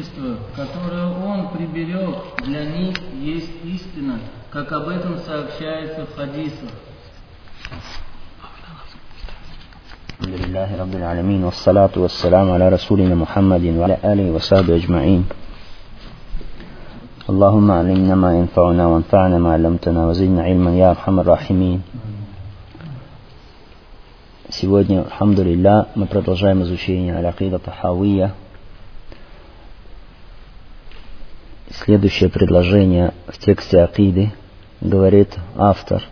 заступничество, которое Он приберег для них, есть истина, как об этом сообщается в хадисах. Алхамдулиллахи Раббил Алямин, вассалату вассаламу аля расулина Мухаммадин ва аля алихи ва сахбихи аджмаин. Аллахумма алимна ма янфауна ва анфa'на ма алламтана ва зидна илман я архамар рахимин. Сегодня, алхамдулиллах, мы продолжаем изучение аль-акида тахавия. Следующее предложение в тексте акиды говорит автор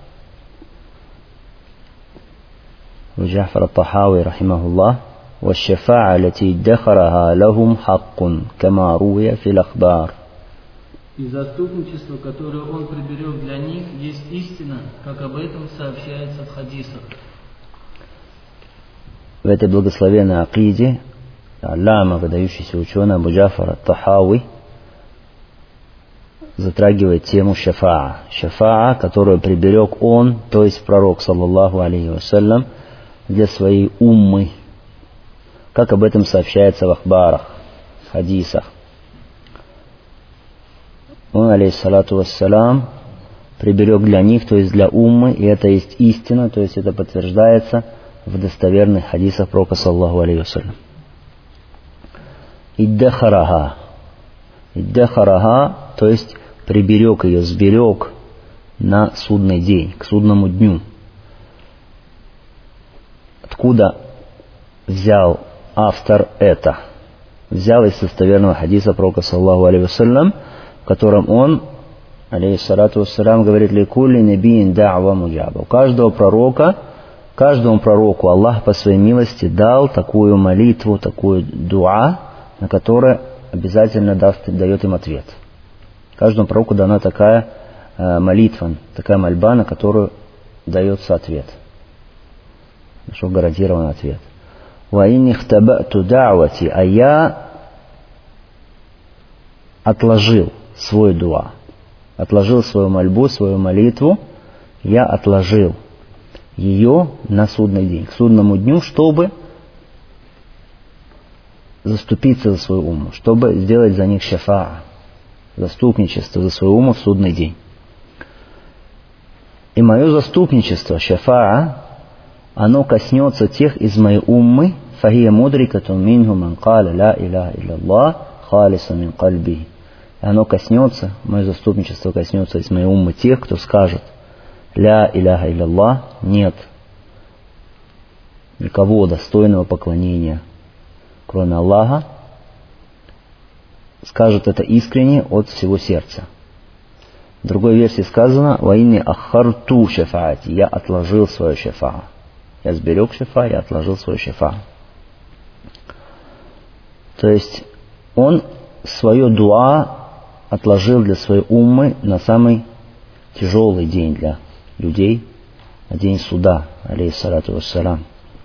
Джафар ат-Тахави рахимахуллах: «Ва-шафа'a лати иддахараха лахум хаккун, кама руя фил ахбар». И заступничество, которое Он приберег для них, есть истина, как об этом сообщается в хадисах. В этой благословенной акиде аллама, выдающийся ученый Абу Джафар ат-Тахави, затрагивает тему шафа'a. Шафа'a, которую приберег он, то есть пророк, саллаллаху алейхи вассалям, для своей уммы, как об этом сообщается в ахбарах, в хадисах. Он, алейхиссалату вассалям, приберег для них, то есть для уммы, и это есть истина, то есть это подтверждается в достоверных хадисах пророка, саллаллаху алейхи вассалям. Иддахараха. Иддахараха, то есть приберег ее, сберег на судный день, к судному дню. Откуда взял автор это? Взял из достоверного хадиса пророка, саллаллаху алейхи вассалям, в котором он, алейхиссалату вассалям, говорит: «Ликулли набиин да'ва муджаба». У каждому пророку Аллах по своей милости дал такую молитву, такую дуа, на которую обязательно дает им ответ. Каждому пророку дана такая молитва, такая мольба, на которую дается ответ. Что гарантирован ответ. «Ва инни хтабату да'вати», а я отложил свой дуа, отложил свою мольбу, свою молитву, я отложил ее на судный день, к судному дню, чтобы заступиться за свою умму, чтобы сделать за них шафа'a, заступничество за свою умму в судный день. И мое заступничество, шафа'a, оно коснется тех из моей уммы, фахия мудрикатун минху ман каля ла иляха илляллах халиса мин кальби. И оно коснется, мое заступничество коснется из моей уммы тех, кто скажет: ля иляха илляллах, нет никого достойного поклонения, кроме Аллаха, скажет это искренне от всего сердца. В другой версии сказано: «Ва инни аххарту шафаати», я отложил свою шафа'a. Я сберег шафа'a, я отложил свою шафа'a. То есть он свое дуа отложил для своей уммы на самый тяжелый день для людей, на день суда, алейхиссалату вассалям.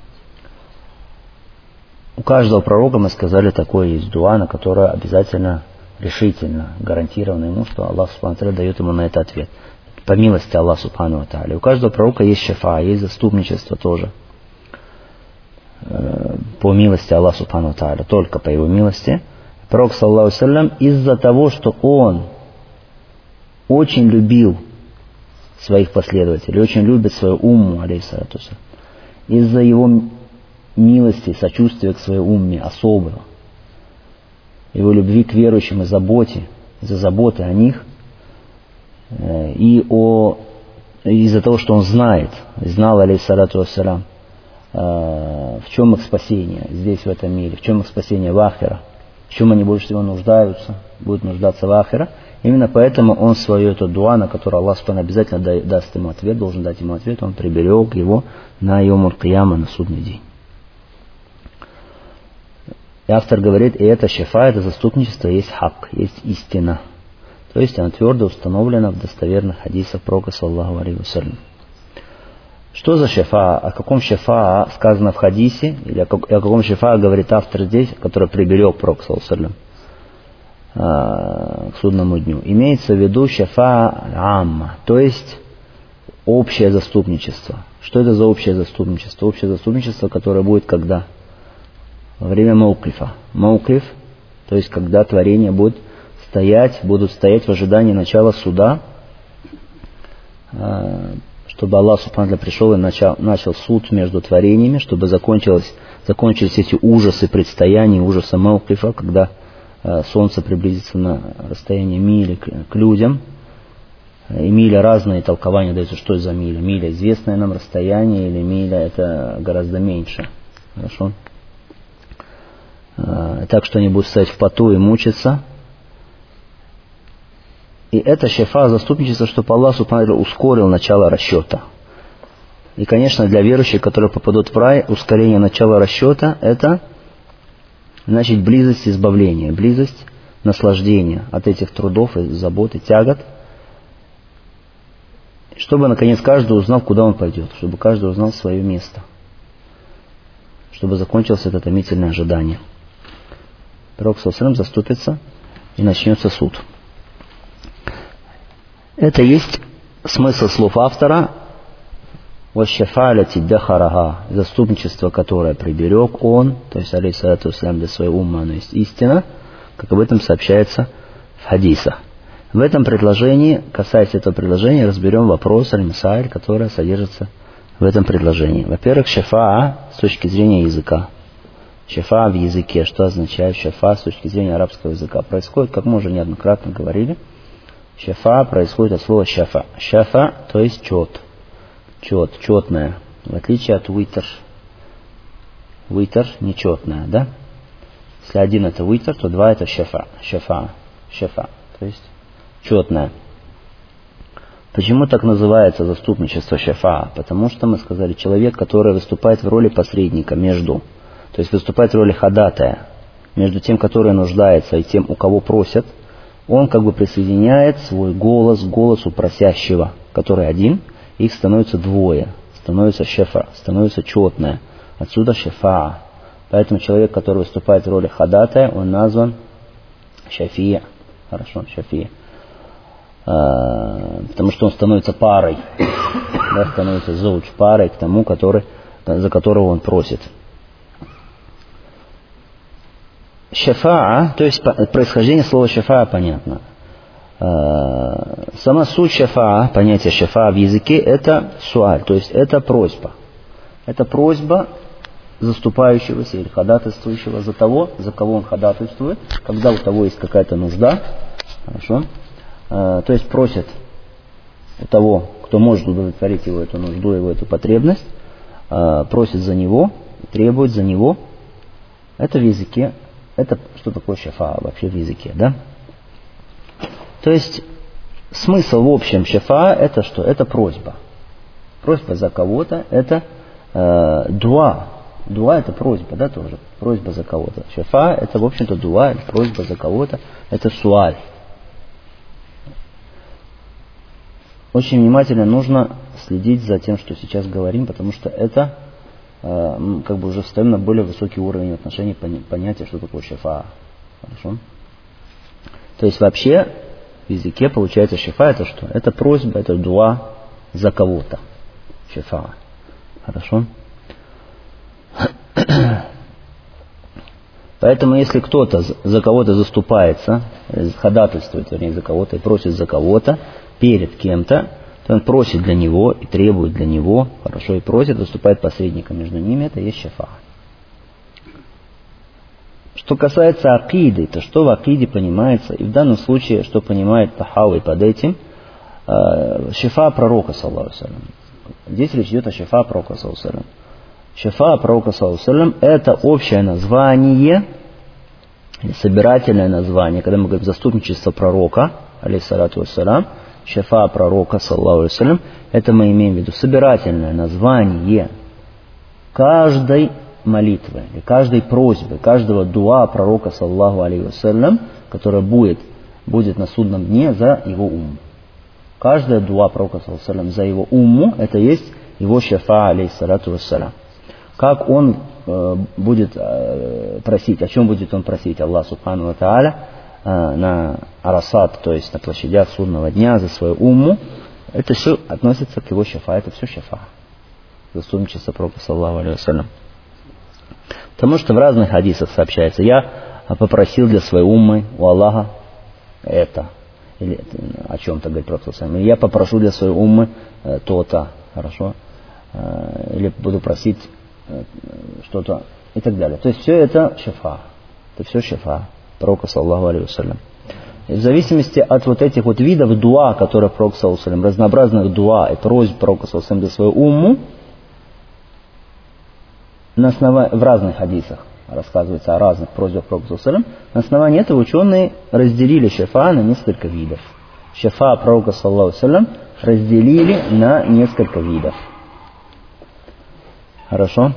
У каждого пророка, мы сказали, такое есть дуа, на которое обязательно, решительно, гарантированно ему, что Аллах субхану ва тааля дает ему на это ответ. По милости Аллаха субхану ва тааля. У каждого пророка есть шафа'a, есть заступничество тоже. По милости Аллаха субхану ва тааля, только по его милости. Пророк, саллаллаху алейхи ва саллям, из-за того, что он очень любил своих последователей, очень любит свою умму, алейхиссалату вассалям, из-за его милости, сочувствия к своей умме особого, его любви к верующим и заботе, из-за заботы о них, и из-за того, что он знал, алейхиссалату вассалям, в чем их спасение здесь, в этом мире, в чем их спасение в ахира, в чем они больше всего нуждаются, будут нуждаться в ахира. Именно поэтому он свое это дуа, на которое Аллах субхану обязательно даст ему ответ, должен дать ему ответ, он приберег его на йомуль кияма, на судный день. И автор говорит: и это шафа'a, это заступничество есть хак, есть истина. То есть она твердо установлена в достоверных хадисах пророка, саллаллаху алейхи вассалям. Что за шафа'a? О каком шафа'a сказано в хадисе, или о каком шафа'a говорит автор здесь, который приберег пророк, саллаллаху алейхи вассалям, к судному дню? Имеется в виду шафа'a амма, то есть общее заступничество. Что это за общее заступничество? Общее заступничество, которое будет когда? Во время маукифа. Маукиф То есть, когда творение будут стоять в ожидании начала суда, чтобы Аллах Субхану пришел и начал суд между творениями, чтобы закончились эти ужасы предстояния, ужасы Мауқифа, когда солнце приблизится на расстояние мили к людям. И миля, разные толкования даются, что за миля. Миля — известное нам расстояние, или миля — это гораздо меньше. Хорошо? Так что они будут стоять в поту и мучиться. И это шафа, заступничество, чтобы Аллах Субхану ускорил начало расчета. И, конечно, для верующих, которые попадут в рай, ускорение начала расчета — это значит близость избавления, близость наслаждения от этих трудов и забот и тягот, чтобы, наконец, каждый узнал, куда он пойдет, чтобы каждый узнал свое место, чтобы закончилось это томительное ожидание. Пророк саллаллаху алейхи ва саллям заступится, и начнется суд. Это есть смысл слов автора «Ващафаляти дахарага», заступничество, которое приберег он, то есть алейхиссалату вассалям, для своего умма, оно есть истина, как об этом сообщается в хадисах. В этом предложении, касаясь этого предложения, разберем вопрос аль-масайль, который содержится в этом предложении. Во-первых, шафаа с точки зрения языка. Шафаа в языке, что означает шафаа с точки зрения арабского языка? Происходит, как мы уже неоднократно говорили, шафа происходит от слова шафа. Шафа, то есть четное. В отличие от витр. Витр нечетное, да? Если один это витр, то два это шафа. Шафа. То есть четное. Почему так называется заступничество шафа? Потому что мы сказали, человек, который выступает в роли посредника между, то есть выступает в роли ходатая между тем, который нуждается, и тем, у кого просят, он как бы присоединяет свой голос к голосу просящего, который один, их становится двое, становится шафа, становится четное. Отсюда шафа. Поэтому человек, который выступает в роли ходатая, он назван шафия. Хорошо, шафия. Потому что он становится парой, да, становится зауч, парой к тому, за которого он просит. Шафаа, то есть происхождение слова шафаа понятно. Сама суть шафаа, понятие шафаа в языке, это суаль, то есть это просьба. Это просьба заступающегося или ходатайствующего за того, за кого он ходатайствует, когда у того есть какая-то нужда. Хорошо. То есть просит у того, кто может удовлетворить его эту нужду, его эту потребность, просит за него, требует за него. Это в языке. Это что такое шафа вообще в языке, да? То есть смысл в общем шафа это что? Это просьба. Просьба за кого-то, это дуа. Дуа это просьба, да, тоже. Просьба за кого-то. Шафа это, в общем-то, дуа, просьба за кого-то, это суаль. Очень внимательно нужно следить за тем, что сейчас говорим, потому что это как бы уже встаем на более высокий уровень отношений понятия, что такое шафа. Хорошо? То есть вообще в языке получается шафа это что? Это просьба, это дуа за кого-то. Шафа. Хорошо? Поэтому если кто-то за кого-то заступается, ходатайствует, вернее, за кого-то и просит за кого-то перед кем-то, то он просит для него и требует для него, хорошо, и просит, выступает посредником между ними, это есть шафа. Что касается акиды, то что в акиде понимается, и в данном случае, что понимает Тахауи под этим, шафа пророка, саллаллаху алейхи ва саллям. Здесь речь идет о шафа пророка, саллаллаху алейхи ва саллям. Шафа пророка, саллаллаху алейхи ва саллям, это общее название, собирательное название, когда мы говорим заступничество пророка, алейхиссалату вассалям, шафа пророка, саллаллаху алейхи ва саллям, это мы имеем в виду собирательное название каждой молитвы, и каждой просьбы, каждого дуа пророка, саллаллаху алейхи ва саллям, которая будет на судном дне за его умму. Каждая дуа пророка, саллаллаху алейхи ва саллям, за его умму, это есть его шафа, алейхиссалату вассалям. Как он будет просить, о чем будет он просить Аллах Субхану ва Тааля на Арасат, то есть на площадях судного дня за свою умму, это все относится к его шафа, это все шафа. Заступничество пророка, саллаллаху алейхи ва саллям. Потому что в разных хадисах сообщается. Я попросил для своей уммы у Аллаха это. Или о чем-то говорит Пророк саллаллаху алейхи ва саллям. Или я попрошу для своей уммы то-то. Хорошо. Или буду просить что-то и так далее. То есть все это шифа. Это все шифа Пророка саллаллаху алейхи ва саллям. И в зависимости от вот этих вот видов дуа, которые Пророк саллаллаху алейхи ва саллям, разнообразных дуа и просьб Пророка саллаллаху алейхи ва саллям для своей умму, в разных хадисах рассказывается о разных просьбах Пророка саллаллаху алейхи ва саллям, на основании этого ученые разделили шифа на несколько видов. Шифа Пророка саллаллаху алейхи ва саллям разделили на несколько видов. Хорошо?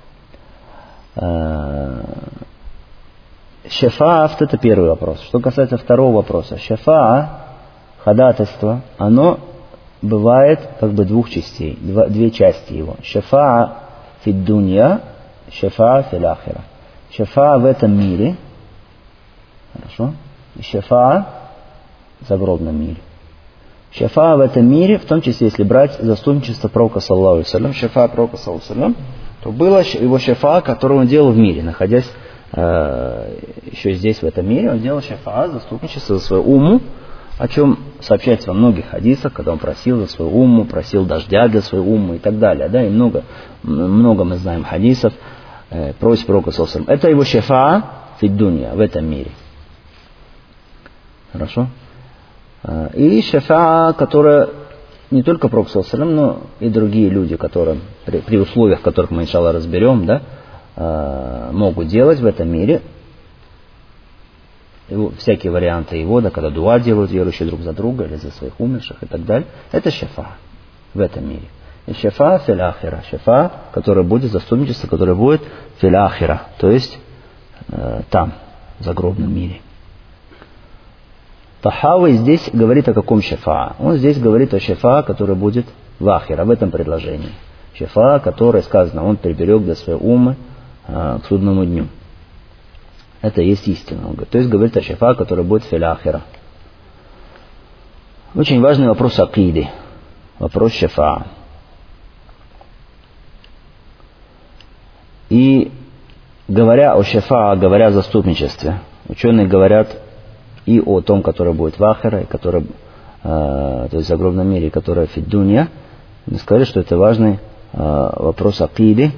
Шафа'ат — это первый вопрос. Что касается второго вопроса. Шафа'a, ходатайство, оно бывает как бы двух частей, две части его. Шафа'a фид дунья, шафа'a фил ахира. Шафа'a в этом мире, хорошо, и шафа'a в загробном мире. Шафа'a в этом мире, в том числе, если брать заступничество Пророка саллаллаху алейхи ва саллям, шафа'a Пророка саллаллаху алейхи ва саллям, то было его шафа'a, который он делал в мире, находясь еще здесь, в этом мире, он делал шафа'a, заступничество за свою умму, о чем сообщается во многих хадисах, когда он просил за свою умму, просил дождя для своей уммы и так далее. Да, и много мы знаем хадисов, просьб Пророка саллаллаху алейхи ва саллям. Это его шафа'a фид дунья, в этом мире. Хорошо? И шафа'a, которая не только Пророк саллаллаху алейхи ва саллям, но и другие люди, которые при условиях, которых мы, иншаллах, разберем, да, могут делать в этом мире, всякие варианты его, да, когда дуа делают верующие друг за друга или за своих умерших и так далее, это шафа в этом мире. И шафа фил ахира, шафа, который будет заступничество, которое будет фил ахира, то есть там, в загробном мире. Тахави здесь говорит о каком шафа? Он здесь говорит о шафа, который будет в ахира, в этом предложении. Шафа, который сказано, он приберег для своей уммы к судному дню. Это есть истина. То есть говорит о шафа, который будет фил ахира. Очень важный вопрос акиды. Вопрос шафа. И говоря о шафа, говоря о заступничестве, ученые говорят и о том, который будет в ахира, и который, то есть в загробном мире, который фид дунья. Мы сказали, что это важный вопрос акиды.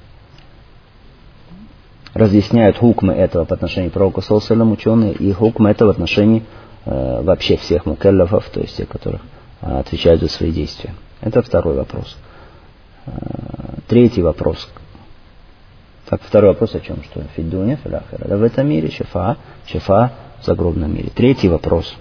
Разъясняют хукмы этого по отношению к Пророку саллаллаху алейхи ва саллям ученые, и хукмы этого в отношении вообще всех мукаллафов, то есть тех, которые отвечают за свои действия. Это второй вопрос. Третий вопрос. Так, второй вопрос о чем? Что фид дунья, фил ахира. Да, в этом мире шафа в загробном мире. Третий вопрос.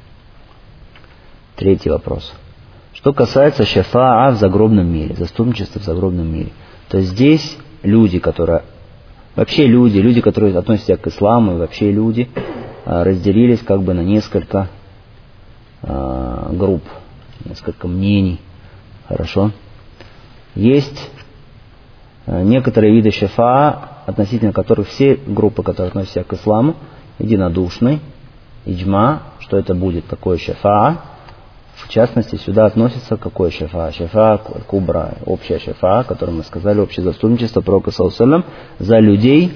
Что касается шафа'a в загробном мире, заступничества в загробном мире, то здесь люди, которые которые относятся к исламу, и вообще люди разделились как бы на несколько групп, несколько мнений. Хорошо? Есть некоторые виды шафа'a, относительно которых все группы, которые относятся к исламу, единодушны, иджма, что это будет такое шафа'a. В частности, сюда относится какое шафа'a? Шафа'a кубра, общая шафа'a, которую мы сказали, общее заступничество Пророка саллаллаху алейхи ва саллям за людей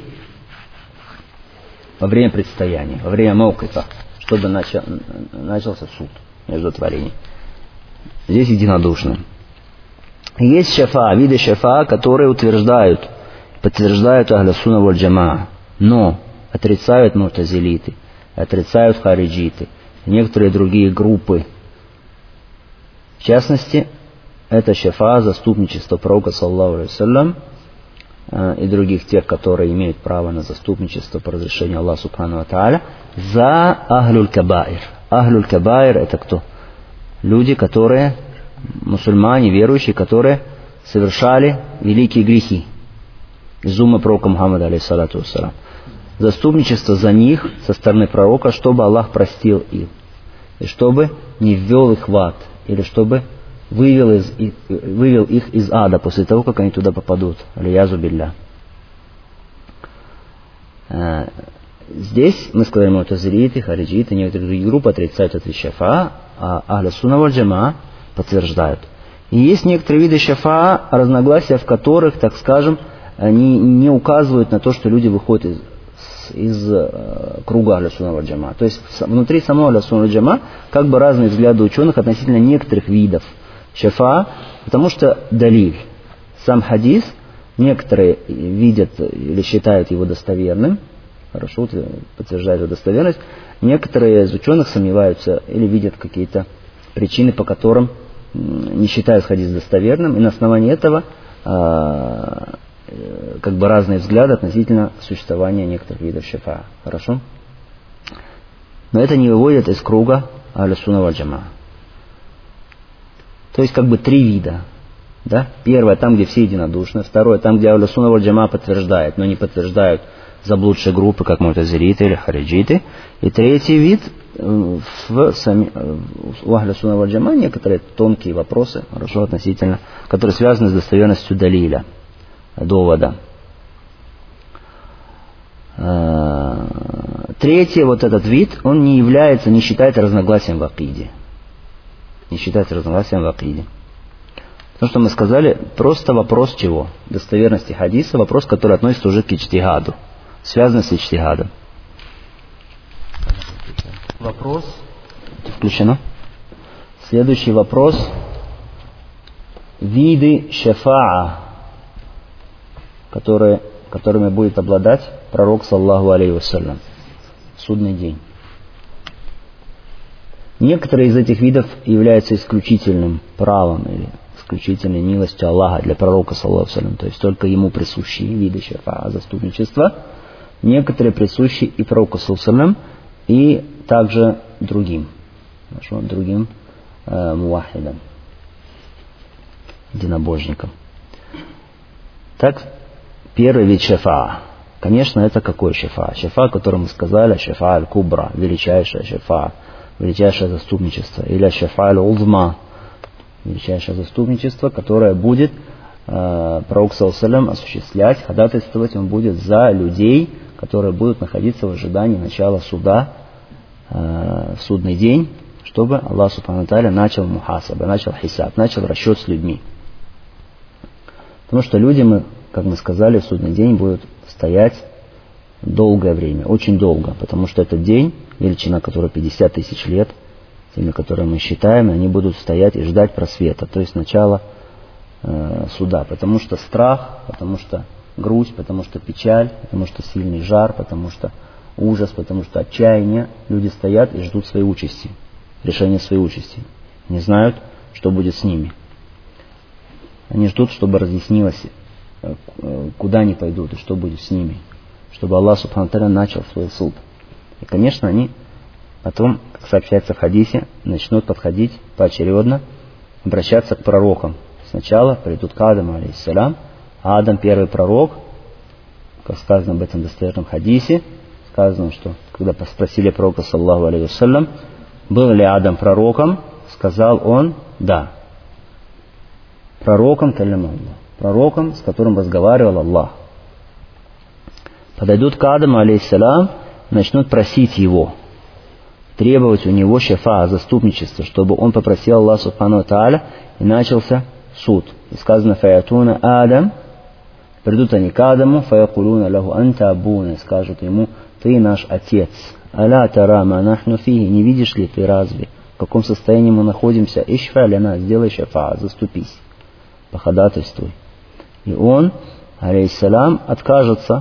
во время предстояния, во время мауқифа, чтобы начался суд между творениями. Здесь единодушны. Есть шафа'a, виды шафа'a, которые подтверждают ахля сунна валь джамаа, но отрицают мутазилиты, отрицают хариджиты, некоторые другие группы. В частности, это шафа'a, заступничество Пророка саллаллаху алейхи ва саллям и других тех, которые имеют право на заступничество по разрешению Аллаха субхану ва тааля за ахлюль кабаир. Ахлюль кабаир — это кто? Люди, которые, мусульмане, верующие, которые совершали великие грехи из умма пророка Мухаммада алейхиссалату вассалам. Заступничество за них со стороны пророка, чтобы Аллах простил их, и чтобы не ввел их в ад, или чтобы вывел их из ада после того, как они туда попадут. Алиязу билля. Здесь мы сказали, мутазилиты, хариджиты, некоторые другие группы отрицают это шафа'a, а ахля сунна валь джамаа подтверждают. И есть некоторые виды шафа'a, разногласия в которых, так скажем, они не указывают на то, что люди выходят из круга Ахлю-Сунна валь Джамаа. То есть внутри самого Ахлю-Сунна валь Джамаа как бы разные взгляды ученых относительно некоторых видов шафаа, потому что далиль, сам хадис, некоторые видят или считают его достоверным, хорошо, подтверждают его достоверность, некоторые из ученых сомневаются или видят какие-то причины, по которым не считают хадис достоверным, и на основании этого как бы разные взгляды относительно существования некоторых видов шафаа. Хорошо? Но это не выводит из круга Ахлю-Сунна валь Джамаа. То есть как бы три вида. Да? Первое, там, где все единодушны. Второе, там, где Ахлю-Сунна валь Джамаа подтверждает, но не подтверждают заблудшие группы, как му'тазилиты или хариджиты. И третий вид, у Ахлю-Сунна валь Джамаа некоторые тонкие вопросы, хорошо, относительно, которые связаны с достоверностью далиля, довода. Третий, вот этот вид, он не является, не считается разногласием в акиде. Не считается разногласием в акиде. Потому что мы сказали, просто вопрос чего? Достоверности хадиса, вопрос, который относится уже к иджтигаду, связан с иджтигадом. Вопрос. Включено. Следующий вопрос. Виды шафаа, которыми будет обладать пророк саллаллаху алейхи вассалям в судный день. Некоторые из этих видов являются исключительным правом или исключительной милостью Аллаха для пророка саллаллаху алейхи вассалям, то есть только ему присущие виды шафаа, заступничества. Некоторые присущи и пророку саллаллаху алейхи вассалям, и также другим, другим мувахидам, единобожникам. Так, первый вид шафаа. Конечно, это какой шафаа? Шафаа, о котором мы сказали, шафаа аль-кубра, величайшая шафаа, величайшее заступничество, или шафаа аль-узма, величайшее заступничество, которое будет пророк саллаллаху алейхи ва саллям осуществлять, ходатайствовать он будет за людей, которые будут находиться в ожидании начала суда в судный день, чтобы Аллах субхану ва тааля начал мухасаба, начал хисаб, начал расчет с людьми. Потому что люди, как мы сказали, в судный день будут стоять долгое время, очень долго, потому что этот день, величина которой 50 тысяч лет, теми, которые мы считаем, они будут стоять и ждать просвета, то есть начала суда, потому что страх, потому что грусть, потому что печаль, потому что сильный жар, потому что ужас, потому что отчаяние, люди стоят и ждут своей участи, решения своей участи, не знают, что будет с ними. Они ждут, чтобы разъяснилось, куда они пойдут и что будет с ними, чтобы Аллах субхану ва тааля начал свой суд. И, конечно, они потом, как сообщается в хадисе, начнут подходить поочередно, обращаться к пророкам. Сначала придут к Адаму, алейхиссалям. Адам первый пророк, как сказано об этом достоверном хадисе, сказано, что когда спросили пророка, саллаллаху алейхи вассалям, был ли Адам пророком, сказал он, да. Пророком, пророком, с которым разговаривал Аллах. Подойдут к Адаму, алейхиссалям, начнут просить его, требовать у него шафаа, заступничество, чтобы он попросил Аллаха субхану ва тааля, и начался суд. И сказано, фаятуна Адам, придут они к Адаму, фаякулуна лаху анта абуна, и скажут ему, ты наш отец. Аля тара ма нахну фиги, не видишь ли ты разве, в каком состоянии мы находимся? Ишфа ляна, сделай шафаа, заступись, походатайствуй. И он, алейхиссалям, откажется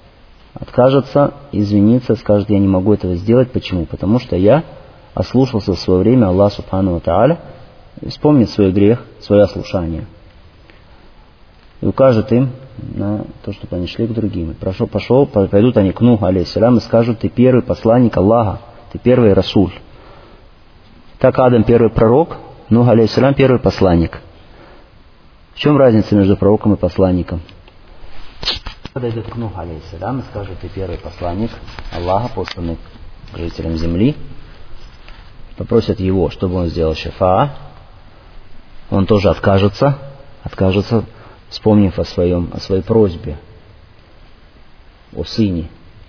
извиниться, скажет, я не могу этого сделать. Почему? Потому что я ослушался в свое время Аллаха субхану ва тааля, вспомнит свой грех, свое ослушание. И укажет им на то, чтобы они шли к другим. Пойдут они к Нуху, алейхиссалям, и скажут, ты первый посланник Аллаха, ты первый расуль. Так Адам первый пророк, Нух, алейхиссалям, первый посланник. В чем разница между пророком и посланником? Подойдет к Нуху, алейхиссалям, и скажет, ты первый посланник Аллаха, посланный к жителям земли. Попросят его, чтобы он сделал шафаа. Он тоже откажется, вспомнив о своей просьбе, о сыне,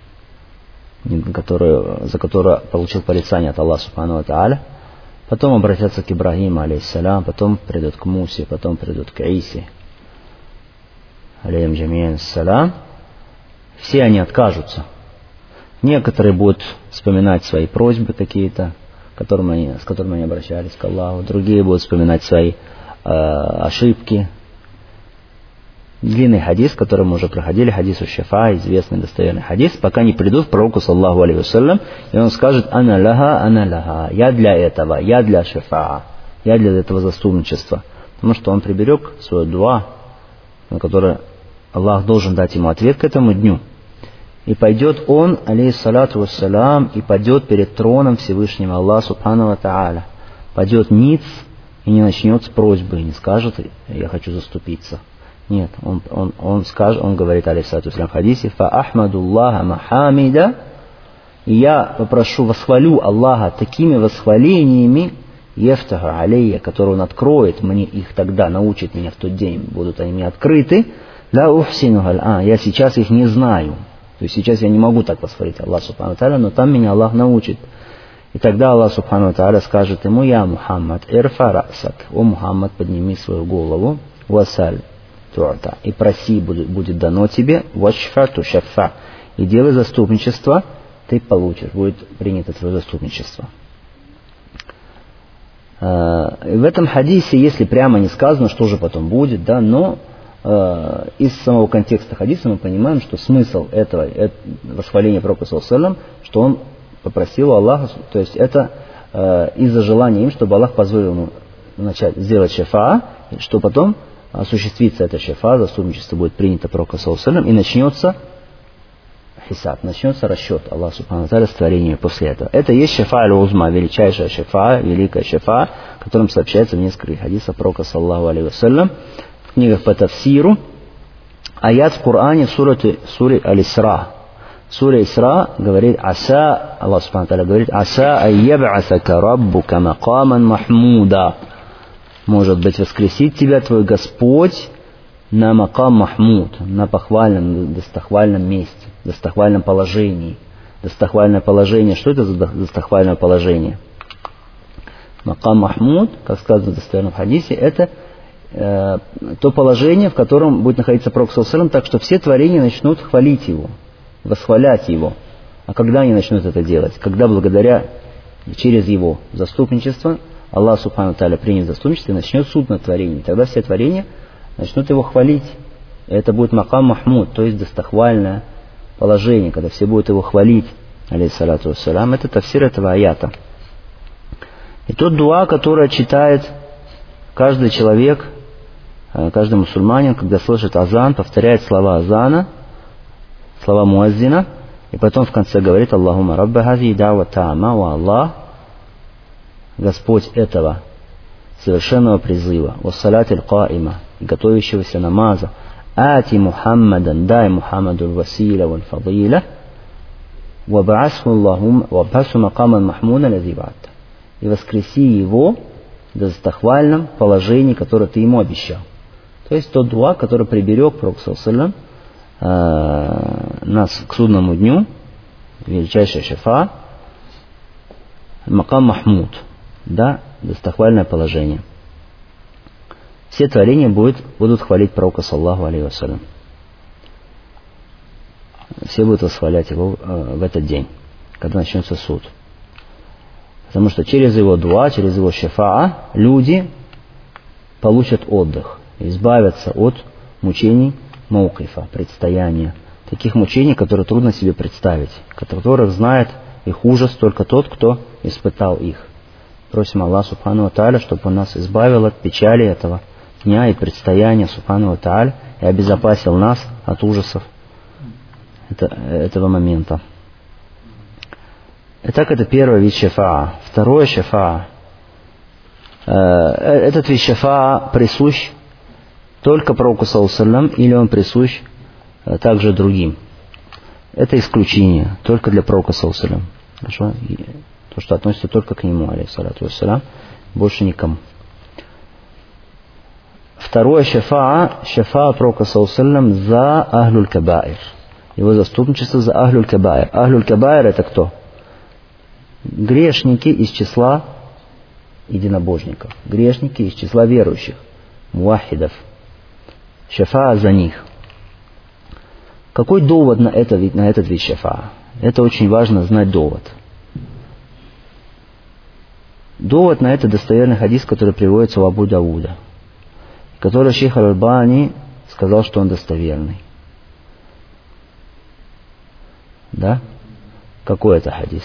за которую получил порицание от Аллаха субхану ва тааля. Потом обратятся к Ибрагиму, алейхиссалям, потом придут к Мусе, потом придут к Исе, алейхим джамиан салям. Все они откажутся. Некоторые будут вспоминать свои просьбы какие-то, с которыми они обращались к Аллаху. Другие будут вспоминать свои ошибки. Длинный хадис, который мы уже проходили, хадис аш-шафа, известный достоверный хадис, пока не придут к пророку, саллаху алейхи вассалям, и он скажет: ана ляха, я для этого, я для шафа, я для этого заступничества. Потому что он приберег свое дуа, на которое Аллах должен дать ему ответ к этому дню. И пойдет он, алейхиссалату вассалям, и падет перед троном Всевышнего Аллаха субхану ва тааля. Падет ниц и не начнет с просьбы, и не скажет: я хочу заступиться. Нет, он скажет, он говорит, алейхиссалату вассалям, в хадисе: фа ахмадуллаха махамида, и я попрошу, восхвалю Аллаха такими восхвалениями, ефтаху алейя, которые он откроет мне их тогда, научит меня в тот день, будут они мне открыты, ла ухсину галь-ан, я сейчас их не знаю. То есть сейчас я не могу так восхвалить Аллах субхану ва тааля, но там меня Аллах научит. И тогда Аллах субхану ва тааля скажет ему: я Мухаммад, ирфа расак, о Мухаммад, подними свою голову, васаль ту'та, и проси, будет дано тебе, вашфа тушафа, и делай заступничество, ты получишь, будет принято твое заступничество. В этом хадисе, если прямо не сказано, что же потом будет, да, но из самого контекста хадиса мы понимаем, что смысл этого восхваления пророка саллаллаху алейхи ва саллям, что он попросил Аллаха, то есть это из-за желания им, чтобы Аллах позволил ему начать сделать шафа, что потом осуществится это шафа, заступничество будет принято пророка саллаллаху алейхи ва саллям, и начнется хисаб, начнется расчет Аллаха субхану ва тааля с творениями после этого. Это есть шафа аль-узма, величайшая шафа, великая шафа, о котором сообщается в нескольких хадисах пророка саллаллаху алейхи ва саллям. В книгах по тафсиру, аят в Коране в суре Аль-Исра. Сура Исра говорит: аса, Аллах субхану ва тааля говорит: аса айяб'асака раббука макаман махмуда. Может быть, воскресит тебя твой Господь на макам махмуд, на похвальном, достохвальном месте, достохвальном положении. Достохвальное положение. Что это за достохвальное положение? Макам махмуд, как сказано в достоверном хадисе, это то положение, в котором будет находиться пророк саллаллаху алейхи ва саллям, так что все творения начнут хвалить его, восхвалять его. А когда они начнут это делать? Когда через его заступничество Аллах субхану ва тааля принят заступничество и начнет суд над творением. Тогда все творения начнут его хвалить. И это будет макам махмуд, то есть достохвальное положение, когда все будут его хвалить, алейхиссалату вассалям. Это тафсир этого аята. И тот дуа, который читает каждый человек, каждый мусульманин, когда слышит азан, повторяет слова азана, слова муаззина, и потом в конце говорит: Аллахумма рабба хази дa'ва та'ама, ва Аллах, Господь этого совершенного призыва, ва салатиль каима, готовящегося намаза, ати Мухаммадан, дай Мухаммаду василя валь фадиля, ва ба'асху макаман махмуда лази ба'атта, и воскреси его в достохвальном положении, которое ты ему обещал. То есть тот дуа, который приберег пророк саллаллаху алейхи ва саллям нас к судному дню, величайшая шафа, макам махмуд, да, достохвальное положение. Все творения будут хвалить пророка саллаллаху алейхи ва саллям. Все будут восхвалять его в этот день, когда начнется суд. Потому что через его дуа, через его шафаа люди получат отдых, избавятся от мучений маукифа, предстояния. Таких мучений, которые трудно себе представить, которых знает их ужас только тот, кто испытал их. Просим Аллаха субхану ва тааля, чтобы Он нас избавил от печали этого дня и предстояния субхану ва тааля и обезопасил нас от ужасов этого момента. Итак, это первый вид шафаа. Второе шафаа. Этот вид шафаа присущ только пророку саллаллаху алейхи ва саллям, или он присущ также другим. Это исключение, только для пророка саллаллаху алейхи ва саллям. Хорошо? То, что относится только к нему, алейхиссалату вассалям, больше никому. Второе шафаа пророка саллаллаху алейхи ва саллям за ахлюль кабаир. Его заступничество за ахлюль кабаир. Ахлюль кабаир это кто? Грешники из числа единобожников, грешники из числа верующих, муахидов. Шафаа за них. Какой довод на этот вид шафаа? Это очень важно знать довод. Довод на это достоверный хадис, который приводится у Абу Дауда, который шейх Аль-Альбани сказал, что он достоверный. Да? Какой это хадис?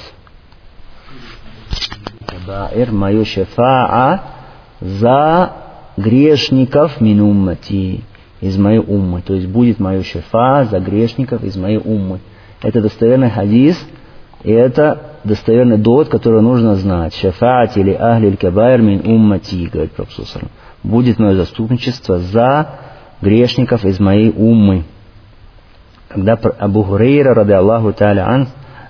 Кабаир мою шафаа за грешников мин уммати, из моей уммы. То есть будет мою шафаа за грешников из моей уммы. Это достоверный хадис, и это достоверный довод, который нужно знать. Шафаат или ахлиль кабаир мин уммати, говорит Пророк саллаллаху алейхи ва саллям. Будет мое заступничество за грешников из моей уммы. Когда Абу Хурейра, ради Аллаху та'аля ан,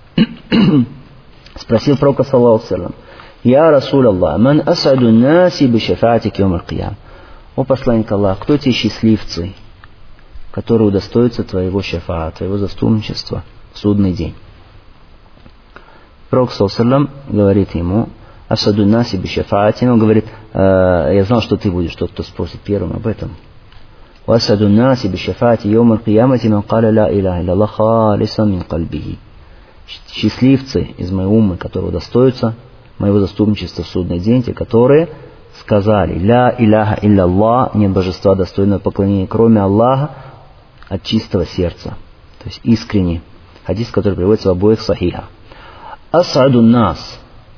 спросил Пророка саллаллаху алейхи ва саллям: «Я Расул Аллах, ман асаду наси би шафаатик йом аль-киям». О посланник Аллах, кто те счастливцы, которые удостоятся твоего шафаата, твоего заступничества в судный день? Пророк саллаллаху алейхи ва саллям говорит ему: «Асаду наси би шафаатин». Он говорит: я знал, что ты будешь тот, кто спросит первым об этом. «Асаду наси би шафаати йом аль-киямати ман каля ла илаха илляллах халисан мин кальбихи». Счастливцы из моей уммы, которые удостоятся моего заступничества в судный день, те, которые сказали: «Ля иляха илляллах», нет божества достойного поклонения, кроме Аллаха, от чистого сердца. То есть искренне. Хадис, который приводится в обоих сахихах. Асаду нас.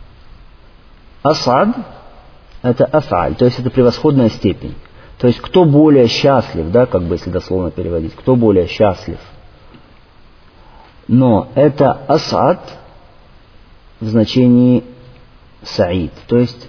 Асад — это афаль, то есть это превосходная степень. То есть кто более счастлив, да, как бы если дословно переводить, кто более счастлив. Но это асад в значении саид, то есть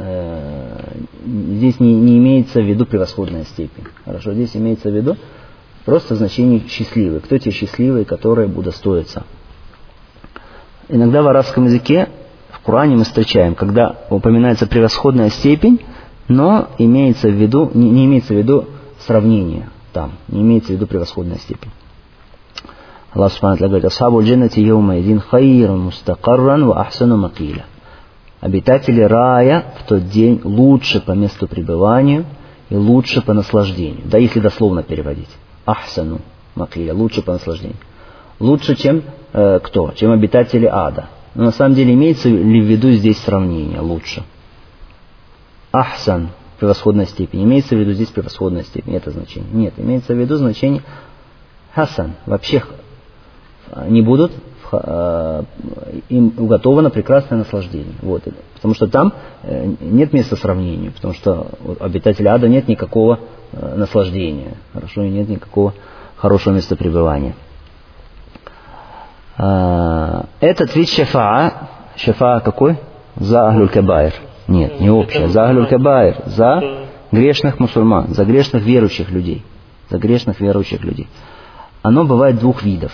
здесь не имеется в виду превосходная степень. Хорошо, здесь имеется в виду просто значение счастливый. Кто те счастливые, которые удостоятся? Иногда в арабском языке, в Коране мы встречаем, когда упоминается превосходная степень, но имеется в виду, не имеется в виду сравнение там, не имеется в виду превосходная степень. Аллах Субхану ва Тааля говорит: «Асхабуль джаннати йаума идин хайрун мустақарран ва ахсану макиля». Обитатели рая в тот день лучше по месту пребывания и лучше по наслаждению. Да, если дословно переводить. Ахсану макиля, лучше по наслаждению. Лучше, чем кто? Чем обитатели ада. Но на самом деле имеется ли в виду здесь сравнение лучше? Ахсан, превосходная степень. Имеется в виду здесь превосходная степень, это значение? Нет, имеется в виду значение хасан. Вообще не будут, им уготовано прекрасное наслаждение. Вот. Потому что там нет места сравнению, потому что у обитателя ада нет никакого наслаждения, хорошо, и нет никакого хорошего места пребывания. Этот вид шафаа какой? За ахлюль кабаир. Нет, не общее. За ахлюль кабаир. За грешных мусульман, за грешных верующих людей. За грешных верующих людей. Оно бывает двух видов.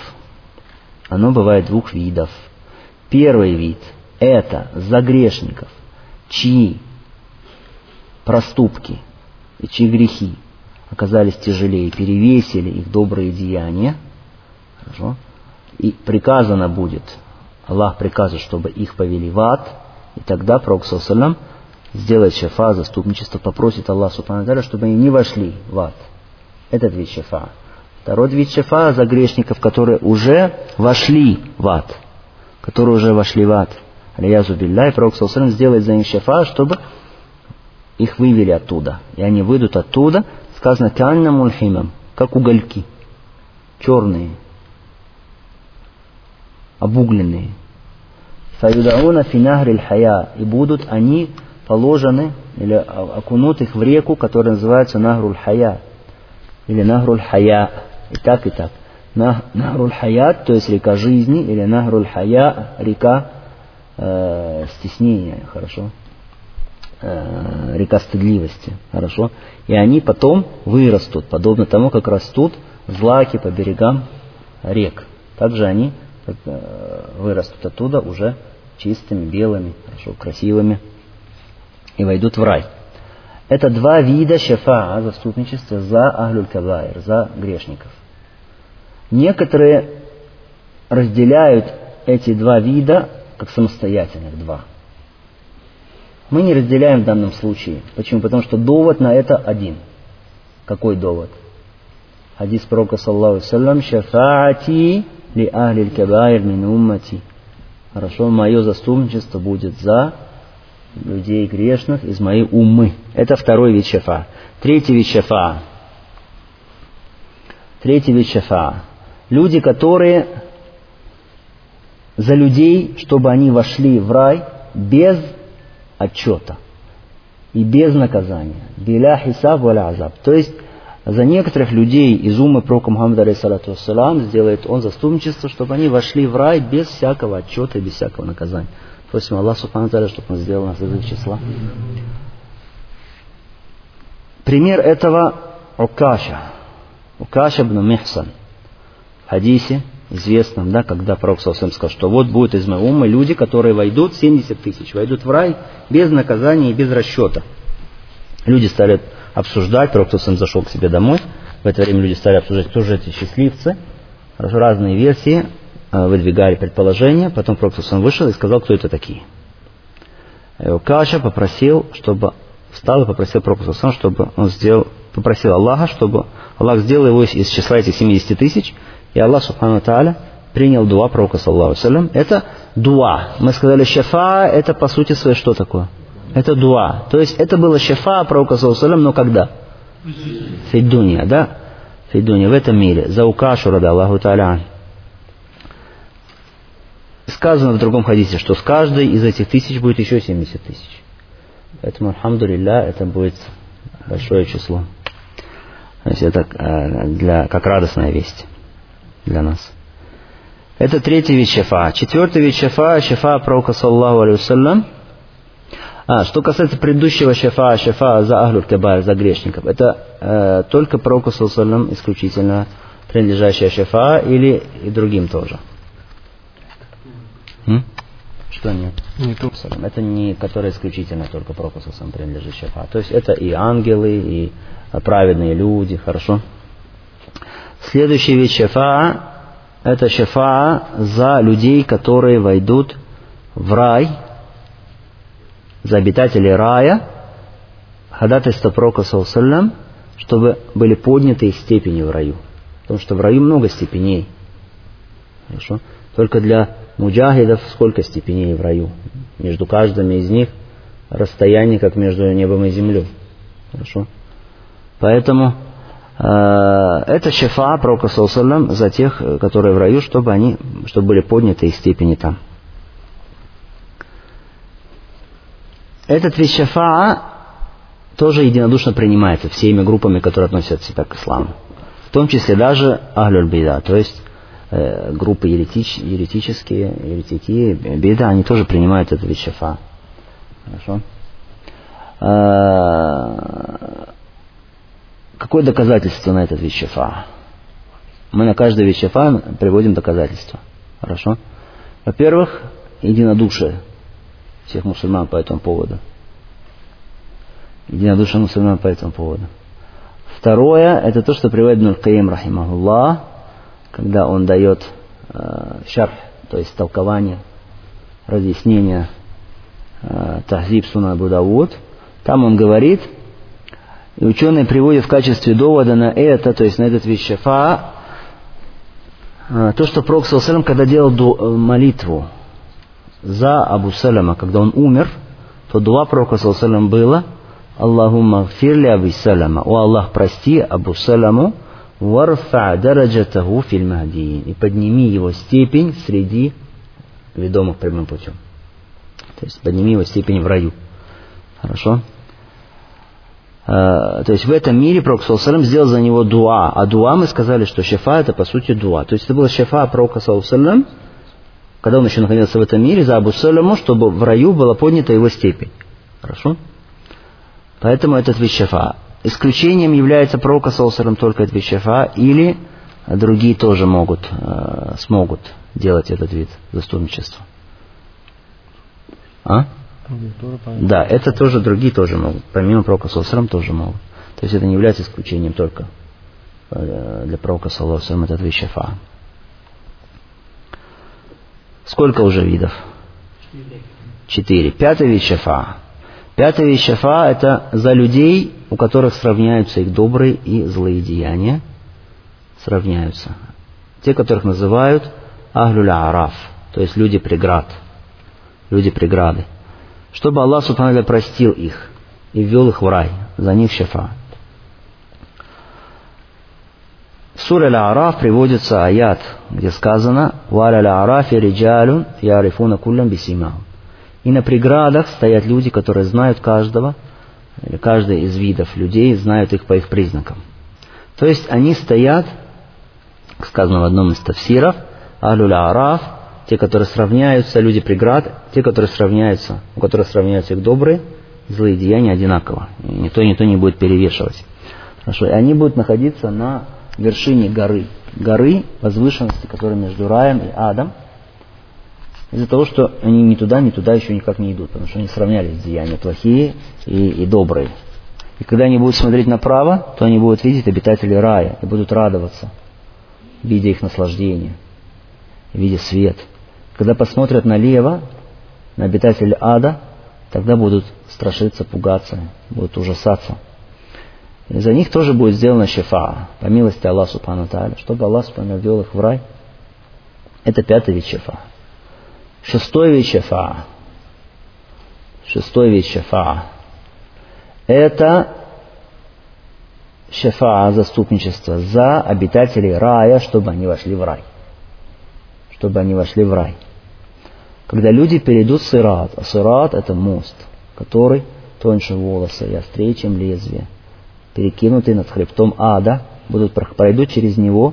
Первый вид – это за грешников, чьи проступки и чьи грехи оказались тяжелее, перевесили их добрые деяния. Хорошо? И приказано будет, Аллах прикажет, чтобы их повели в ад, и тогда Пророк саллаллаху алейхи ва саллям сделает шафа, заступничество, попросит Аллах Субхану ва Тааля, чтобы они не вошли в ад. Этот вид шафа. Второй вид шафа за грешников, которые уже вошли в ад. Алиязу билля, и Пророк саллаллаху алейхи ва саллям сделает за них шафа, чтобы их вывели оттуда. И они выйдут оттуда, сказано, канна мульхимам, как угольки, черные, обугленные. Фаюдауна финахриль хая, и будут они положены или окунут их в реку, которая называется Нахруль хая или Нахруль хая. И так. Нахруль хаят, то есть река жизни, или Нахруль хая, река стеснения, хорошо, река стыдливости, хорошо. И они потом вырастут, подобно тому, как растут злаки по берегам рек. Также они вырастут оттуда уже чистыми, белыми, хорошо, красивыми и войдут в рай. Это два вида шафаа, заступничества за ахлюль кабаир, за грешников. Некоторые разделяют эти два вида как самостоятельных два. Мы не разделяем в данном случае. Почему? Потому что довод на это один. Какой довод? Хадис пророка саллаллаху алейхи ва саллям: шафаати ли ахли аль-кабаир мин уммати. Хорошо, мое заступничество будет за людей грешных из моей уммы. Это второй вид шафа. Третий вид шафа. Люди, которые за людей, чтобы они вошли в рай без отчета и без наказания. Биля хисаб валя азаб. То есть за некоторых людей из уммы пророка Мухаммада алейхиссалату вассалам сделает он заступничество, чтобы они вошли в рай без всякого отчета и без всякого наказания. Просим Аллах субхану тааля, чтобы он сделал нас из их числа. Пример этого Укаша ибн Михсан. В хадисе известном, да, когда пророк саллаллаху алейхи ва саллям сказал, что вот будут из моей уммы люди, которые войдут, 70 тысяч, войдут в рай без наказания и без расчета. Люди стали обсуждать, пророк саллаллаху алейхи ва саллям зашел к себе домой, в это время люди стали обсуждать, кто же эти счастливцы. Разные версии выдвигали предположения, потом пророк саллаллаху алейхи ва саллям вышел и сказал, кто это такие. Укаша попросил, чтобы встал и попросил пророка саллаллаху алейхи ва саллям, чтобы он сделал, попросил Аллаха, чтобы Аллах сделал его из числа этих 70 тысяч, и Аллах субхану тааля принял дуа пророка саллаллаху алейхи ва саллям. Это дуа. Мы сказали, шафа, это по сути своей что такое? Это дуа. То есть это было шафа пророка саллаллаху алейхи ва саллям, но когда? Фиддуния, да? Фиддуния, в этом мире. За Укашу рада Аллаху тааля. Сказано в другом хадисе, что с каждой из этих тысяч будет еще 70 тысяч. Поэтому, альхамдулилля, это будет большое число. То есть это как радостная весть для нас. Это третий вид шафа. Четвертый вид шафа пророка саллаллаху алейхи вассалям. Что касается предыдущего шафа за ахлюль кабаир, за грешников, это только пророку саллаллаху алейхи вассалям исключительно принадлежащая шафа или и другим тоже? Что нет? Это не которое исключительно только пророку саллаллаху алейхи вассалям принадлежит шафа. То есть это и ангелы, и праведные люди, хорошо? Следующий вид шафа – это шафа за людей, которые войдут в рай, за обитателей рая, ходатайство пророка саллаллаху алейхи ва саллям, чтобы были подняты их степени в раю. Потому что в раю много степеней. Хорошо? Только для муджахидов сколько степеней в раю? Между каждым из них расстояние, как между небом и землей. Хорошо? Поэтому это шафа пророка саллаллаху алейхи ва саллям за тех, которые в раю, чтобы были подняты их степени там. Этот вид шафа тоже единодушно принимается всеми группами, которые относят себя к исламу. В том числе даже ахлюль бида, то есть группы еретики, бида, они тоже принимают этот вид шафа. Хорошо? Какое доказательство на этот вид шафа? Мы на каждый вид шафа приводим доказательства. Хорошо? Во-первых, единодушие всех мусульман по этому поводу. Единодушие мусульман по этому поводу. Второе, это то, что приводит Ибн аль-Каим рахимахуллах, когда он дает шарх, то есть толкование, разъяснение Тахзиб Сунан Абу Дауд. Там он говорит, и ученые приводят в качестве довода на это, то есть на этот вид шафа, то, что пророк саллаллаху алейхи ва саллям, когда делал молитву за Абу Салама, когда он умер, то дуа пророка саллаллаху алейхи ва саллям было: Аллахумма гфирли Абу Салама, о Аллах, прости Абу Саламу, варфа дараджатаху фил махдиин, и подними его степень среди ведомых прямым путем. То есть подними его степень в раю. Хорошо? То есть в этом мире пророк саллаллаху алейхи ва саллям сделал за него дуа. А дуа, мы сказали, что шафа это по сути дуа. То есть это было шафа пророка саллаллаху алейхи ва саллям, когда он еще находился в этом мире, за Абу Саламу, чтобы в раю была поднята его степень. Хорошо? Поэтому этот вид шафа. Исключением является пророка саллаллаху алейхи ва саллям только этот вид шафа, или другие тоже смогут делать этот вид заступничества. Да, это тоже другие тоже могут. Помимо пророка саллаллаху алейхи ва саллям тоже могут. То есть это не является исключением только для пророка саллаллаху алейхи ва саллям этот вид шафа. Сколько уже видов? 4. Пятый вид шафа. Пятый вид шафа это за людей, у которых сравняются их добрые и злые деяния. Сравняются. Те, которых называют ахлюль араф, то есть люди преград, люди преграды, чтобы Аллах Субхану ва Тааля простил их и ввел их в рай, за них шафа. В суре Аль-А'раф приводится аят, где сказано «Валя Аль-А'рафи риджалюн ярифуна куллям бисимахум». И на преградах стоят люди, которые знают каждого, или каждый из видов людей, знают их по их признакам. То есть они стоят, как сказано в одном из тафсиров, ахлюль а'раф, те, которые сравняются, люди преград, те, которые сравняются, у которых сравняются их добрые и злые деяния одинаково. И ни то не будет перевешивать. Хорошо. И они будут находиться на вершине горы возвышенности, которая между раем и адом, из-за того, что они ни туда еще никак не идут, потому что они сравнялись деяния плохие и добрые. И когда они будут смотреть направо, то они будут видеть обитателей рая и будут радоваться, видя их наслаждение, видя свет. Когда посмотрят налево, на обитателей ада, тогда будут страшиться, пугаться, будут ужасаться. И за них тоже будет сделана шафаа, по милости Аллаха Субхану ва Тааля, чтобы Аллах Субхану ввел их в рай. Это 5-й вид шафаа. 6-й вид шафаа. 6-й вид шафаа. Это шафаа, заступничество за обитателей рая, чтобы они вошли в рай. Чтобы они вошли в рай. Когда люди перейдут сират, а сират это мост, который тоньше волоса и острее, чем лезвие, перекинутый над хребтом ада, пройдут через него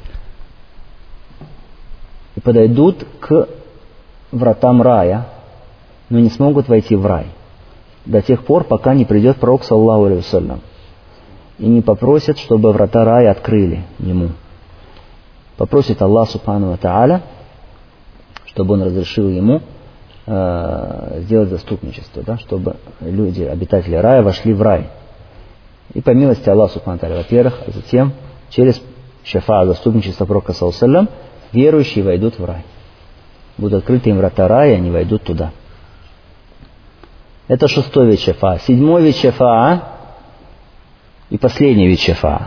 и подойдут к вратам рая, но не смогут войти в рай до тех пор, пока не придет пророк, саллаллаху алейхи ва саллям, и не попросит, чтобы врата рая открыли ему. Попросит Аллах Субхану ва Тааля, чтобы он разрешил ему сделать заступничество, да, чтобы люди, обитатели рая, вошли в рай. И по милости Аллаха Субхану ва Тааля, во-первых, а затем через шафа, заступничество пророка, саллаллаху алейхи ва саллям, верующие войдут в рай. Будут открыты им врата рая, и они войдут туда. Это 6-й вид шафа. 7-й вид шафа и последний вид шафа.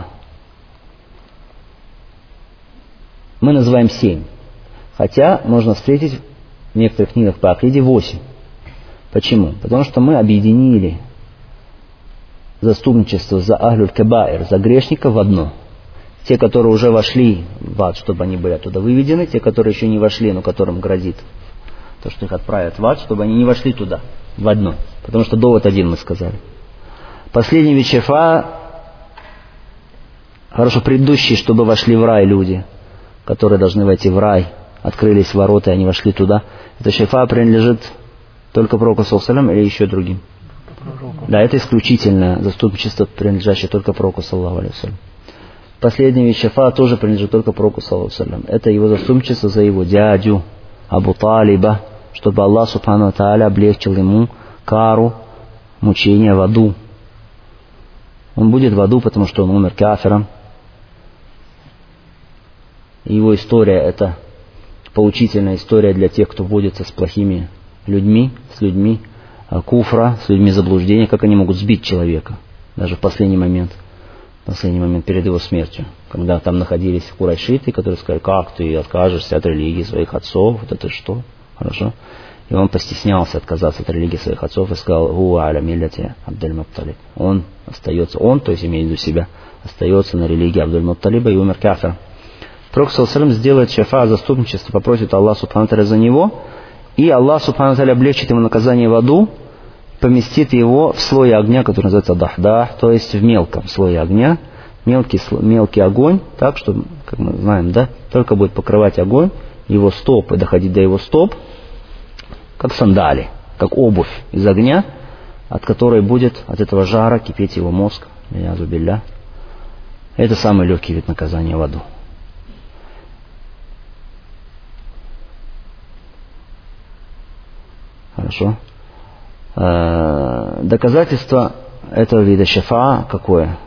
Мы называем 7. Хотя можно встретить в некоторых книгах по акиде 8. Почему? Потому что мы объединили заступничество за ахлюль кабаир, за грешников в одно. Те, которые уже вошли в ад, чтобы они были оттуда выведены, те, которые еще не вошли, но которым грозит то, что их отправят в ад, чтобы они не вошли туда, в одно. Потому что довод один мы сказали. Последний вид шафа, хорошо, предыдущий, чтобы вошли в рай люди, которые должны войти в рай, открылись ворота, и они вошли туда. Это шафа принадлежит только пророку, саллаллаху алейхи ва саллям, или еще другим? Да, это исключительное заступничество, принадлежащее только пророку, саллаллаху алейхи ва саллям. Последний вид шафа тоже принадлежит только пророку, саллаллаху алейхи ва саллям. Это его заступничество за его дядю Абу Талиба, чтобы Аллах Субхану ва Тааля облегчил ему кару, мучения в аду. Он будет в аду, потому что он умер кафиром. Его история — это поучительная история для тех, кто водится с плохими людьми, с людьми куфра, с людьми заблуждения, как они могут сбить человека, даже в последний момент перед его смертью, когда там находились курайшиты, которые сказали: как ты откажешься от религии своих отцов, вот это что? Хорошо. И он постеснялся отказаться от религии своих отцов и сказал: «Хуа аля миллати Абдуль-Мутталиб». Он остается, то есть имеет в виду себя, остается на религии Абдуль-Мутталиба и умер кафиром. Пророк, саллаллаху алейхи ва саллям, сделает шафа, заступничество, попросит Аллах Субхану ва Тааля за него, и Аллах Субхану ва Тааля облегчит ему наказание в аду, поместит его в слой огня, который называется дахдах, то есть в мелком слое огня, мелкий огонь, так что, как мы знаем, да, только будет покрывать огонь его стопы, доходить до его стоп, как сандали, как обувь из огня, от которой будет от этого жара кипеть его мозг. Это самый легкий вид наказания в аду. Хорошо. Доказательство этого вида шафаа какое?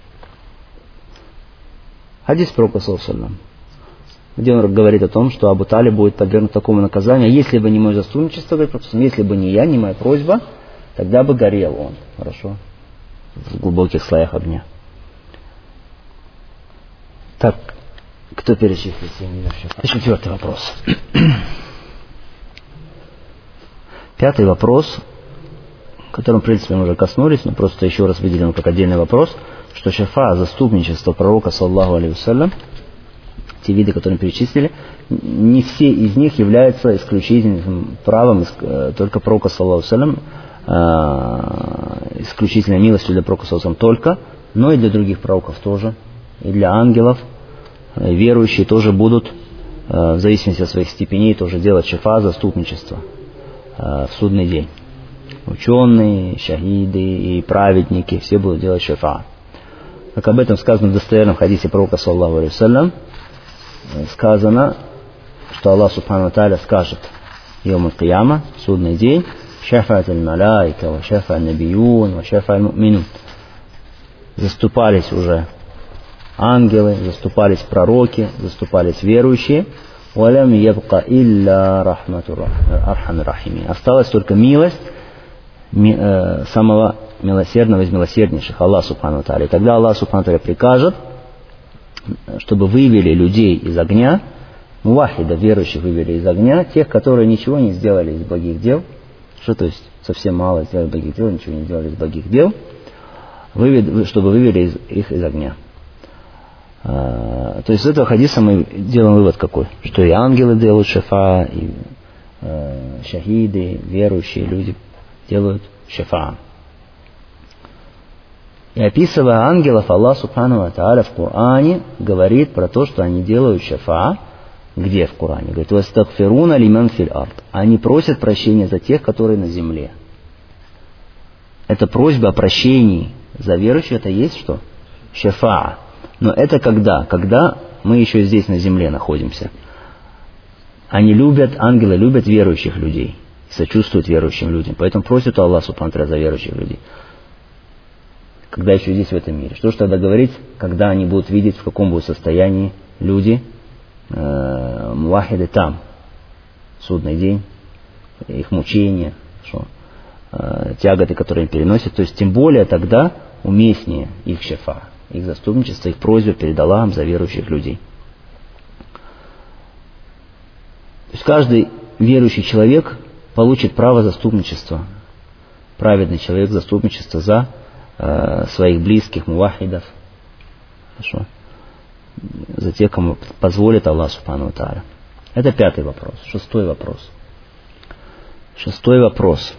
Хадис пророка, саллаллаху алейхи ва саллям, где он говорит о том, что Абу Талиб будет подвергнут такому наказанию: если бы не мое заступничество, если бы не я, не моя просьба, тогда бы горел он, хорошо, в глубоких слоях огня. Так, Кто перечислит 7 видов шафа? 4-й вопрос. 5-й вопрос, которым, в принципе, мы уже коснулись, но просто еще раз выделим как отдельный вопрос, что шафа, заступничество пророка, саллаллаху алейхи вассалям, те виды, которые мы перечислили, не все из них являются исключительным правом только пророка, саллаллаху алейхи вассалям, исключительной милостью для пророка, саллаллаху алейхи вассалям только, но и для других пророков тоже, и для ангелов, верующие тоже будут, в зависимости от своих степеней, тоже делать шафа, заступничество в судный день. Ученые, шахиды и праведники, все будут делать шафа. Как об этом сказано в достоверном хадисе пророка, саллаллаху алейхи вассалям, сказано, что Аллах субхану ва тааля скажет йом аль-кияма, судный день, шафаат аль-малайка, ва шафа аль-набиюн, ва шафа аль-муминун. Заступались уже ангелы, заступались пророки, заступались верующие. «Валям ябка илля рахмату архамир рахимин». Осталась только милость самого милосердного из милосерднейших, Аллах субхану ва тааля. И тогда Аллах субхану ва тааля прикажет, чтобы вывели людей из огня, мувахида, верующих вывели из огня, тех, которые ничего не сделали из благих дел, что то есть совсем мало сделали благих дел, ничего не сделали из благих дел, чтобы вывели их из огня. То есть из этого хадиса мы делаем вывод какой? Что и ангелы делают шафа, и шахиды, верующие люди делают шафа. И описывая ангелов, Аллах субхану ва тааля в Коране говорит про то, что они делают шафа. Где в Коране? Говорит, «Вастагфируна лиман фил ард». Они просят прощения за тех, которые на земле. Это просьба о прощении за верующих, это есть что? Шафа. Но это когда? Когда мы еще здесь на земле находимся. Они любят, ангелы любят верующих людей, сочувствуют верующим людям. Поэтому просят у Аллаха субхану ва тааля за верующих людей. Когда еще здесь в этом мире. Что же тогда говорить, когда они будут видеть, в каком будут состоянии люди, мувахиды там, судный день, их мучения, тяготы, которые они переносят. То есть тем более тогда уместнее их шафа, их заступничество, их просьба перед Аллахом за верующих людей. То есть каждый верующий человек получит право заступничества, праведный человек заступничество за своих близких, мувахидов, хорошо, за тех, кому позволит Аллах субхану ва тааля. Это 5-й вопрос. 6-й вопрос. 6-й вопрос.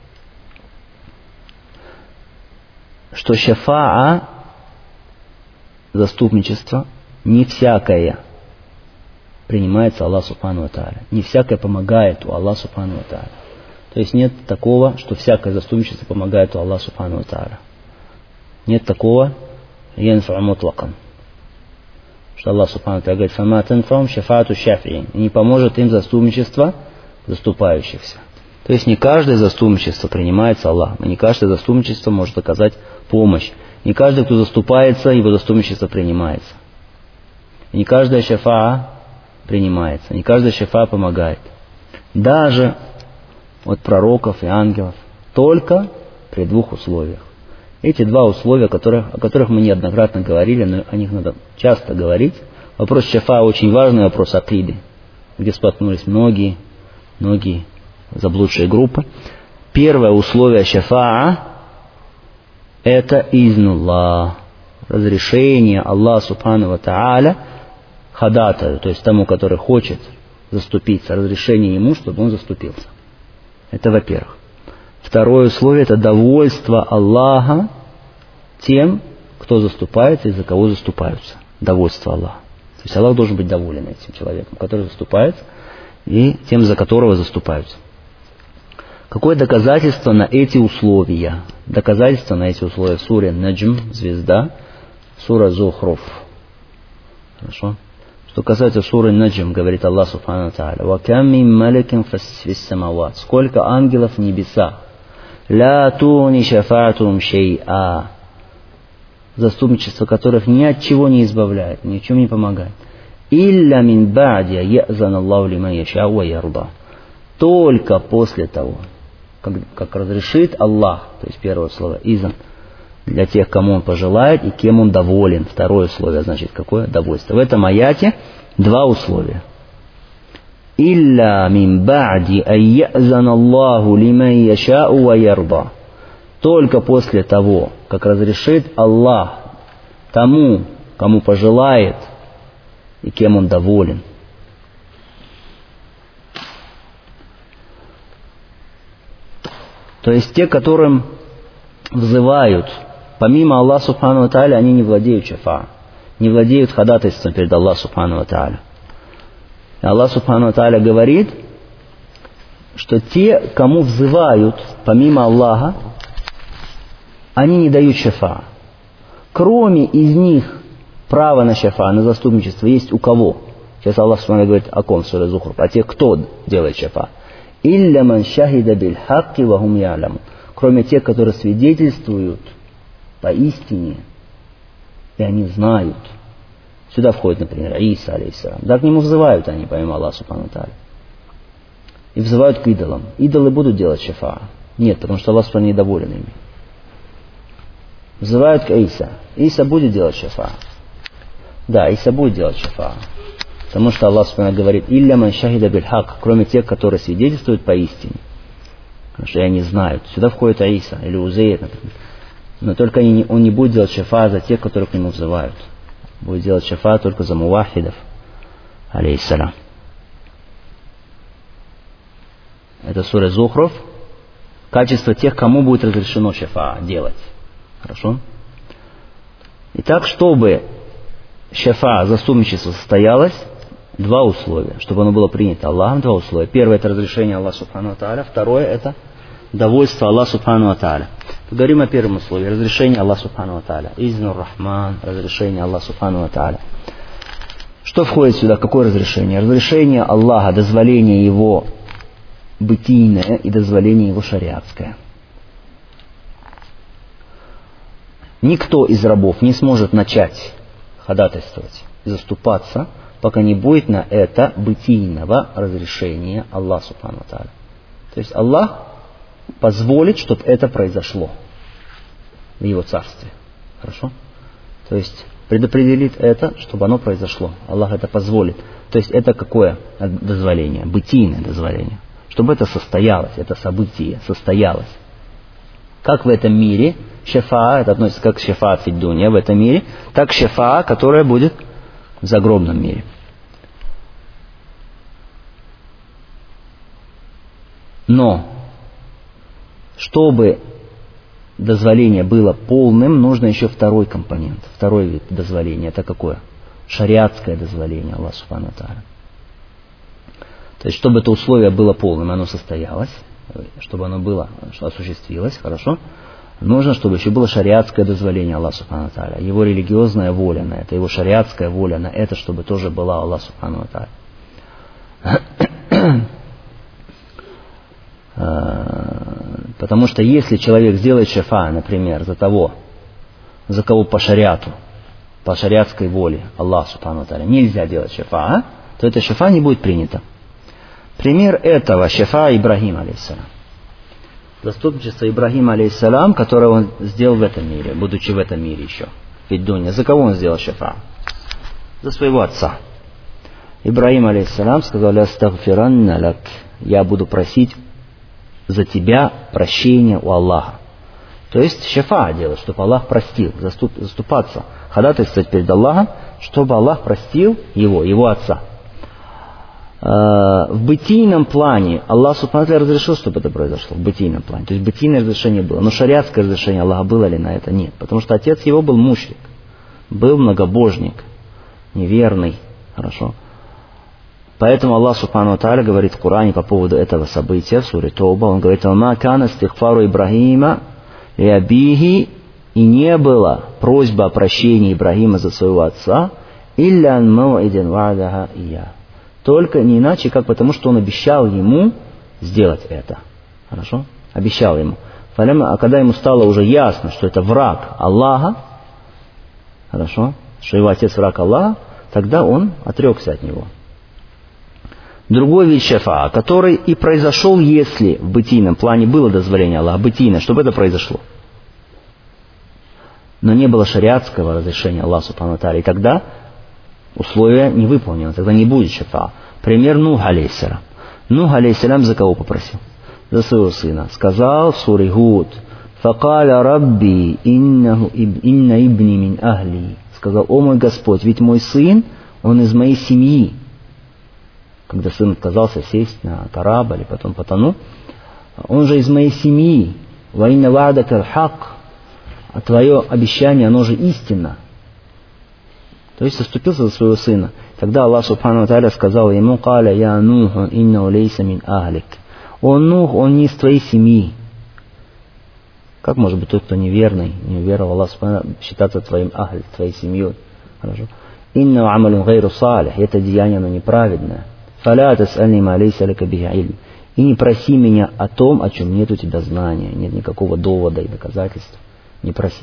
Что шафаа, заступничество, не всякое принимается Аллах субхану ва тааля. Не всякое помогает у Аллаха субхану ва тааля. То есть нет такого, что всякое заступничество помогает у Аллаха субхану ва тааля. Нет такого янфа мутлакан. Что Аллах субхану ва тааля говорит, «Фама танфаум шафаату шафиин». Не поможет им заступничество заступающихся. То есть не каждое заступничество принимается Аллахом, и не каждое заступничество может оказать помощь. Не каждый, кто заступается, его заступничество принимается. И не каждая шафаа принимается, не каждая шафаа помогает. Даже от пророков и ангелов. Только при 2 условиях. Эти 2 условия, о которых мы неоднократно говорили, но о них надо часто говорить. Вопрос шафаа очень важный, вопрос акиды, где споткнулись многие заблудшие группы. Первое условие шафаа – это изнуллах, разрешение Аллаха субхану ва тааля ходатаю, то есть тому, который хочет заступиться, разрешение ему, чтобы он заступился. Это во-первых. Второе условие – это довольство Аллаха тем, кто заступается и за кого заступаются. Довольство Аллаха. То есть Аллах должен быть доволен этим человеком, который заступается, и тем, за которого заступаются. Какое доказательство на эти условия? Доказательство на эти условия в суре Наджм, звезда, сура Зухруф. Хорошо? Что касается суры Наджм, говорит Аллах субхану ва тааля, «Ва кам мин маликин фис самават». Сколько ангелов в небесах. «Ла туни шафаатум шей'a». Заступничество которых ни от чего не избавляет, ни в чем не помогает. «Илля мин ба'ди я'зан Аллаху лиман яшау ва ярда». Только после того, как разрешит Аллах, то есть первое слово «изан», для тех, кому он пожелает и кем он доволен. Второе условие, значит, какое? Довольство. В этом аяте два условия. «Илля мин ба'ди айязан Аллаху лиман яшау ва ярда». Только после того, как разрешит Аллах тому, кому пожелает и кем он доволен. То есть те, которым взывают, помимо Аллаха Субхану ва Тааля, они не владеют шафа, не владеют ходатайством перед Аллахом Субхану ва Тааля. И Аллах Субхану ва Тааля говорит, что те, кому взывают, помимо Аллаха, они не дают шафа. Кроме из них право на шафа, на заступничество есть у кого? Сейчас Аллах Субхану говорит о ком в суре Зухруф, о тех, кто делает шафа. «Илля ман шахида биль хакки ва хум я'ламун». Кроме тех, которые свидетельствуют поистине, и они знают. Сюда входит, например, Иса, алейхиссалям. Да, к нему взывают они, помимо Аллаха Субхану ва Тааля. И взывают к идолам. Идолы будут делать шафа? Нет, потому что Аллах Субхану недоволен ими. Взывают к Иса. Иса будет делать шафа. Да, Иса будет делать шафа. Потому что Аллах Субхану говорит, «Илля ман шахида биль хак», кроме тех, которые свидетельствуют поистине. Потому что они знают. Сюда входит Иса или Узейр, например. Но только он не будет делать шафа за тех, которые к нему взывают. Будет делать шафа только за мувахидов, алейхиссалям. Это сура Зухруф. Качество тех, кому будет разрешено шафа делать. Хорошо? Итак, чтобы шафа, заступничество состоялось, два условия. Чтобы оно было принято Аллахом, два условия. Первое — это разрешение Аллаха Субхану ва Тааля. Второе — это довольство Аллаха Субхану ва Тааля. Поговорим о первом условии. Разрешение Аллаха Субхану ва Тааля. Изнур Рахман. Разрешение Аллаха Субхану ва Тааля. Что входит сюда? Какое разрешение? Разрешение Аллаха, дозволение Его бытийное и дозволение Его шариатское. Никто из рабов не сможет начать ходатайствовать и заступаться, пока не будет на это бытийного разрешения Аллаха Субхану ва Тааля. То есть Аллах позволит, чтобы это произошло в Его царстве. Хорошо? То есть предопределит это, чтобы оно произошло. Аллах это позволит. То есть это какое дозволение? Бытийное дозволение. Чтобы это состоялось, это событие состоялось. Как в этом мире шафа, это относится как шафа фиддуния в этом мире, так шафа, которая будет в загробном мире. Но, чтобы дозволение было полным, нужно еще второй компонент, второй вид дозволения. Это какое? Шариатское дозволение Аллаха Субхану ва Тааля. То есть, чтобы это условие было полным, оно состоялось, чтобы оно было, осуществилось, хорошо, нужно, чтобы еще было шариатское дозволение Аллаха Субхану ва Тааля. Его религиозная воля на это, его шариатская воля на это, чтобы тоже была Аллах Субхану ва Тааля. Потому что если человек сделает шафа, например, за того, за кого по шариату, по шариатской воле Аллаха Субхану ва Тааля нельзя делать шафа, то это шафа не будет принято. Пример этого шафа Ибрахима, алейхиссалям. Заступничество Ибрахима, алейхиссалям, которое он сделал в этом мире, будучи в этом мире еще. Ведь Дуня, за кого он сделал шафа? За своего отца. Ибрахим, алейхиссалям, сказал: «Астагфиранна лак», я буду просить за тебя прощения у Аллаха. То есть шафа делать, чтобы Аллах простил, заступаться, ходатайствовать перед Аллахом, чтобы Аллах простил его отца. В бытийном плане Аллах Субхану ва Тааля разрешил, чтобы это произошло. В бытийном плане. То есть бытийное разрешение было. Но шариатское разрешение Аллаха было ли на это? Нет. Потому что отец его был мушрик. Был многобожник. Неверный. Хорошо. Поэтому Аллах Субхану ва Тааля говорит в Коране по поводу этого события в суре Тауба. Он говорит: «Ма кана истигфару Ибрахима ли абихи», и не было просьба о прощении Ибрахима за своего отца, илля ан мауидин ва'даха ия. Только не иначе, как потому, что он обещал ему сделать это. Хорошо? Обещал ему. А когда ему стало уже ясно, что это враг Аллаха, хорошо, что его отец враг Аллаха, тогда он отрекся от него. Другой вид шафа, который и произошел, если в бытийном плане было дозволение Аллаха, бытийно, чтобы это произошло. но не было шариатского разрешения Аллаха Субхану ва Тааля. И тогда условие не выполнено, тогда не будет шафа. Пример Нух алейхиссалям. Нух алейхиссалям за кого попросил? За своего сына. Сказал в суре Гуд: «Факаля рабби инна ибни мин ахли». Сказал: «О мой Господь, ведь мой сын, он из моей семьи». Когда сын отказался сесть на корабль и потом потонул, он же из моей семьи. «Ва инна ва'дака аль-хак». А твое обещание, оно же истинно. То есть заступился за своего сына. Тогда Аллах Субхану ва Тааля сказал ему: «Каля я Нуху инна лейса мин ахлик». Он Нух, он не из твоей семьи. Как может быть тот, кто неверный, не уверовал Аллах Субхану, считаться твоим ахль, твоей семьей? Хорошо. «Инна амалун гайру салих». Это деяние, оно неправедное. «Фаля тас'альни ма лейса лака бихи илм». И не проси меня о том, о чем нет у тебя знания, нет никакого довода и доказательств. Не проси.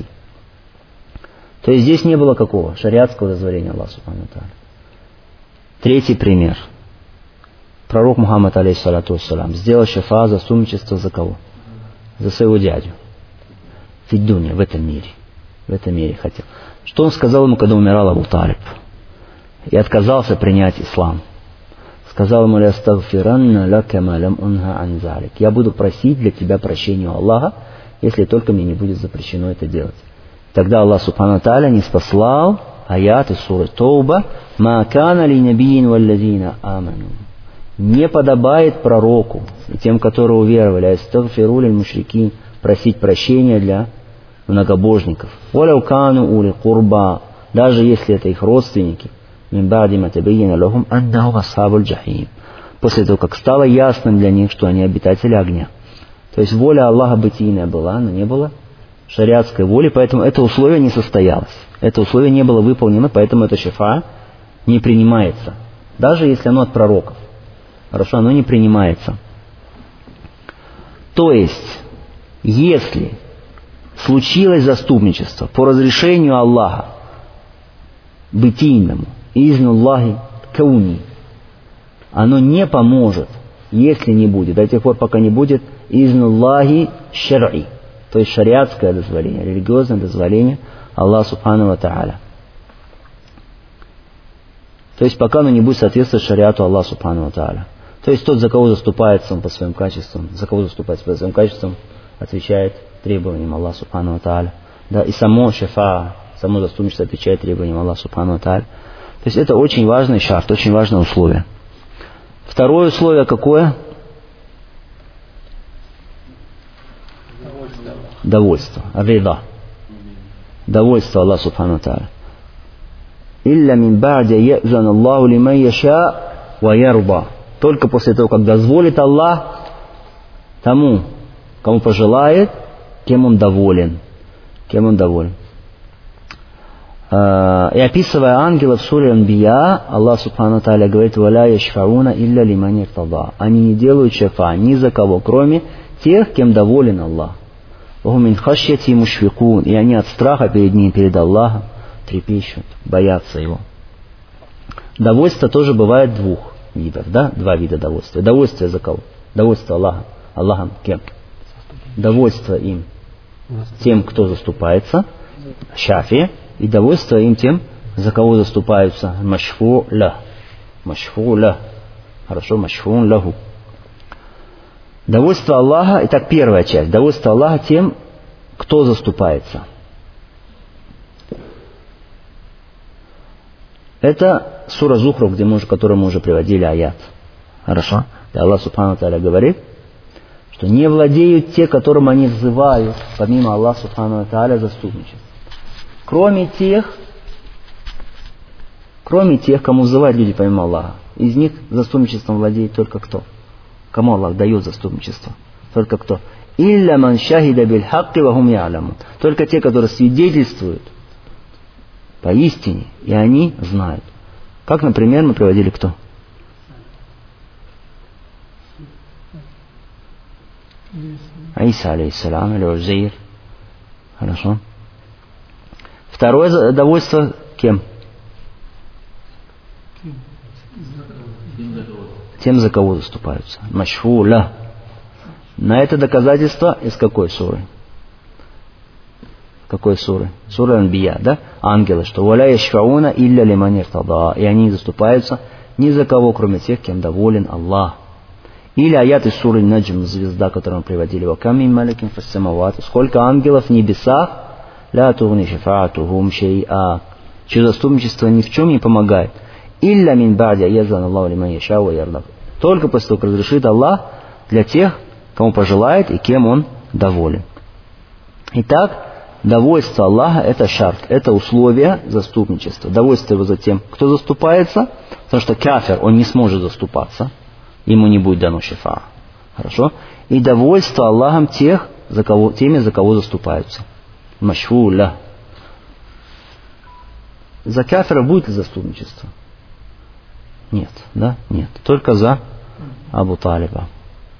То есть здесь не было какого? Шариатского дозволения Аллаха Субхану ва Тааля. Третий пример. Пророк Мухаммад, алейхиссалату вассалям, сделал шафа, заступничество за кого? За своего дядю. Фиддуня, в этом мире. В этом мире хотел. Что он сказал ему, когда умирал Абу Талиб? И отказался принять ислам. Сказал ему: «Лястагфиранна лака ма лам унха ан залик». Я буду просить для тебя прощения у Аллаха, если только мне не будет запрещено это делать. Тогда Аллах Субхану ва Тааля не спаслал аят из суры Тауба: «Ма кана ли набиин валладина аману». Не подобает пророку и тем, которые уверовали, астагфиру лиль мушрикин, просить прощения для многобожников. «Валяу кану ули курба», даже если это их родственники, мин ба'ди ма табайяна лахум аннахум асхабуль джахим, после того, как стало ясным для них, что они обитатели огня. То есть воля Аллаха бытийная была, но не было шариатской воли, поэтому это условие не состоялось. Это условие не было выполнено, поэтому это шафа не принимается. Даже если оно от пророков. Хорошо, оно не принимается. То есть, если случилось заступничество по разрешению Аллаха бытийному, изнуллахи кауни, оно не поможет, если не будет, до тех пор, пока не будет изнуллахи шар'и, то есть шариатское дозволение, религиозное дозволение Аллаха Субхану ва Тааля. То есть пока оно не будет соответствовать шариату Аллаха Субхану ва Тааля. То есть тот, за кого заступается он по своим качествам, за кого заступается по своим качествам, отвечает требованиям Аллаха Субхану ва Тааля. Да, и само шафа, само заступничество отвечает требованиям Аллаха Субхану ва Тааля. То есть это очень важный шарт, очень важное условие. Второе условие какое? Довольство. Рида. Довольство Аллаха Субхану ва Тааля. «Илля мин ба'ди я'зан Аллаху лиман яша ва ярда». Только после того, как дозволит Аллах тому, кому пожелает, кем он доволен. Кем он доволен. И описывая ангелов в суре Анбия, Аллах Субхану ва Тааля говорит: «Валя яшфауна илля лиман иртада». Они не делают шафа ни за кого, кроме тех, кем доволен Аллах. «Вахум мин хашьяти мушфикун». И они от страха перед ним, перед Аллахом трепещут, боятся его. Довольство тоже бывает двух видов, да? Два вида довольствия. Довольствие за кого? Довольство Аллахом. Аллахом кем? Довольство им тем, кто заступается, шафи, и довольство им тем, за кого заступаются, машфу ля. Машфу ля. Хорошо, машфун лаху. Довольство Аллаха, итак, первая часть. Довольство Аллаха тем, кто заступается. Это сура Зухруф, которую мы уже приводили аят. Хорошо? И Аллах Субхану ва Тааля говорит, что не владеют те, которым они взывают, помимо Аллаха Субхану ва Тааля, заступничество. Кроме тех, кому взывают люди помимо Аллаха. Из них заступничеством владеет только кто? Кому Аллах дает заступничество? Только кто? «Илля ман шахида биль хакки ва хум я'ламун». Только те, которые свидетельствуют поистине, и они знают. Как, например, мы приводили кто? Иса, алейхиссалям, или Узейр. Хорошо. Второе довольство кем? Тем, за кого заступаются. Машфу ля. На это доказательство из какой суры? Какой суры? Сура Анбия, да? Ангелы, что «Валя яшфауна илля лиман иртада». И они не заступаются ни за кого, кроме тех, кем доволен Аллах. Или аят из суры Наджм, звезда, которую мы приводили. «Вакам мин маликин фассамават». Сколько ангелов в небесах, ля тугни шифаатухум шей'a. Чье заступничество ни в чем не помогает. Илля мин ба'ди аязан Аллаху лиман яша ва ярдах. Только после того, как разрешит Аллах для тех, кому пожелает и кем Он доволен. Итак, довольство Аллаха – это шарт, это условие заступничества. Довольство его за тем, кто заступается, потому что кафир, он не сможет заступаться, ему не будет дано шифа. Хорошо? И довольство Аллахом теми, за кого заступаются. Машфуля. За кафира будет ли заступничество? Нет, да? Нет. Только за Абу Талиба.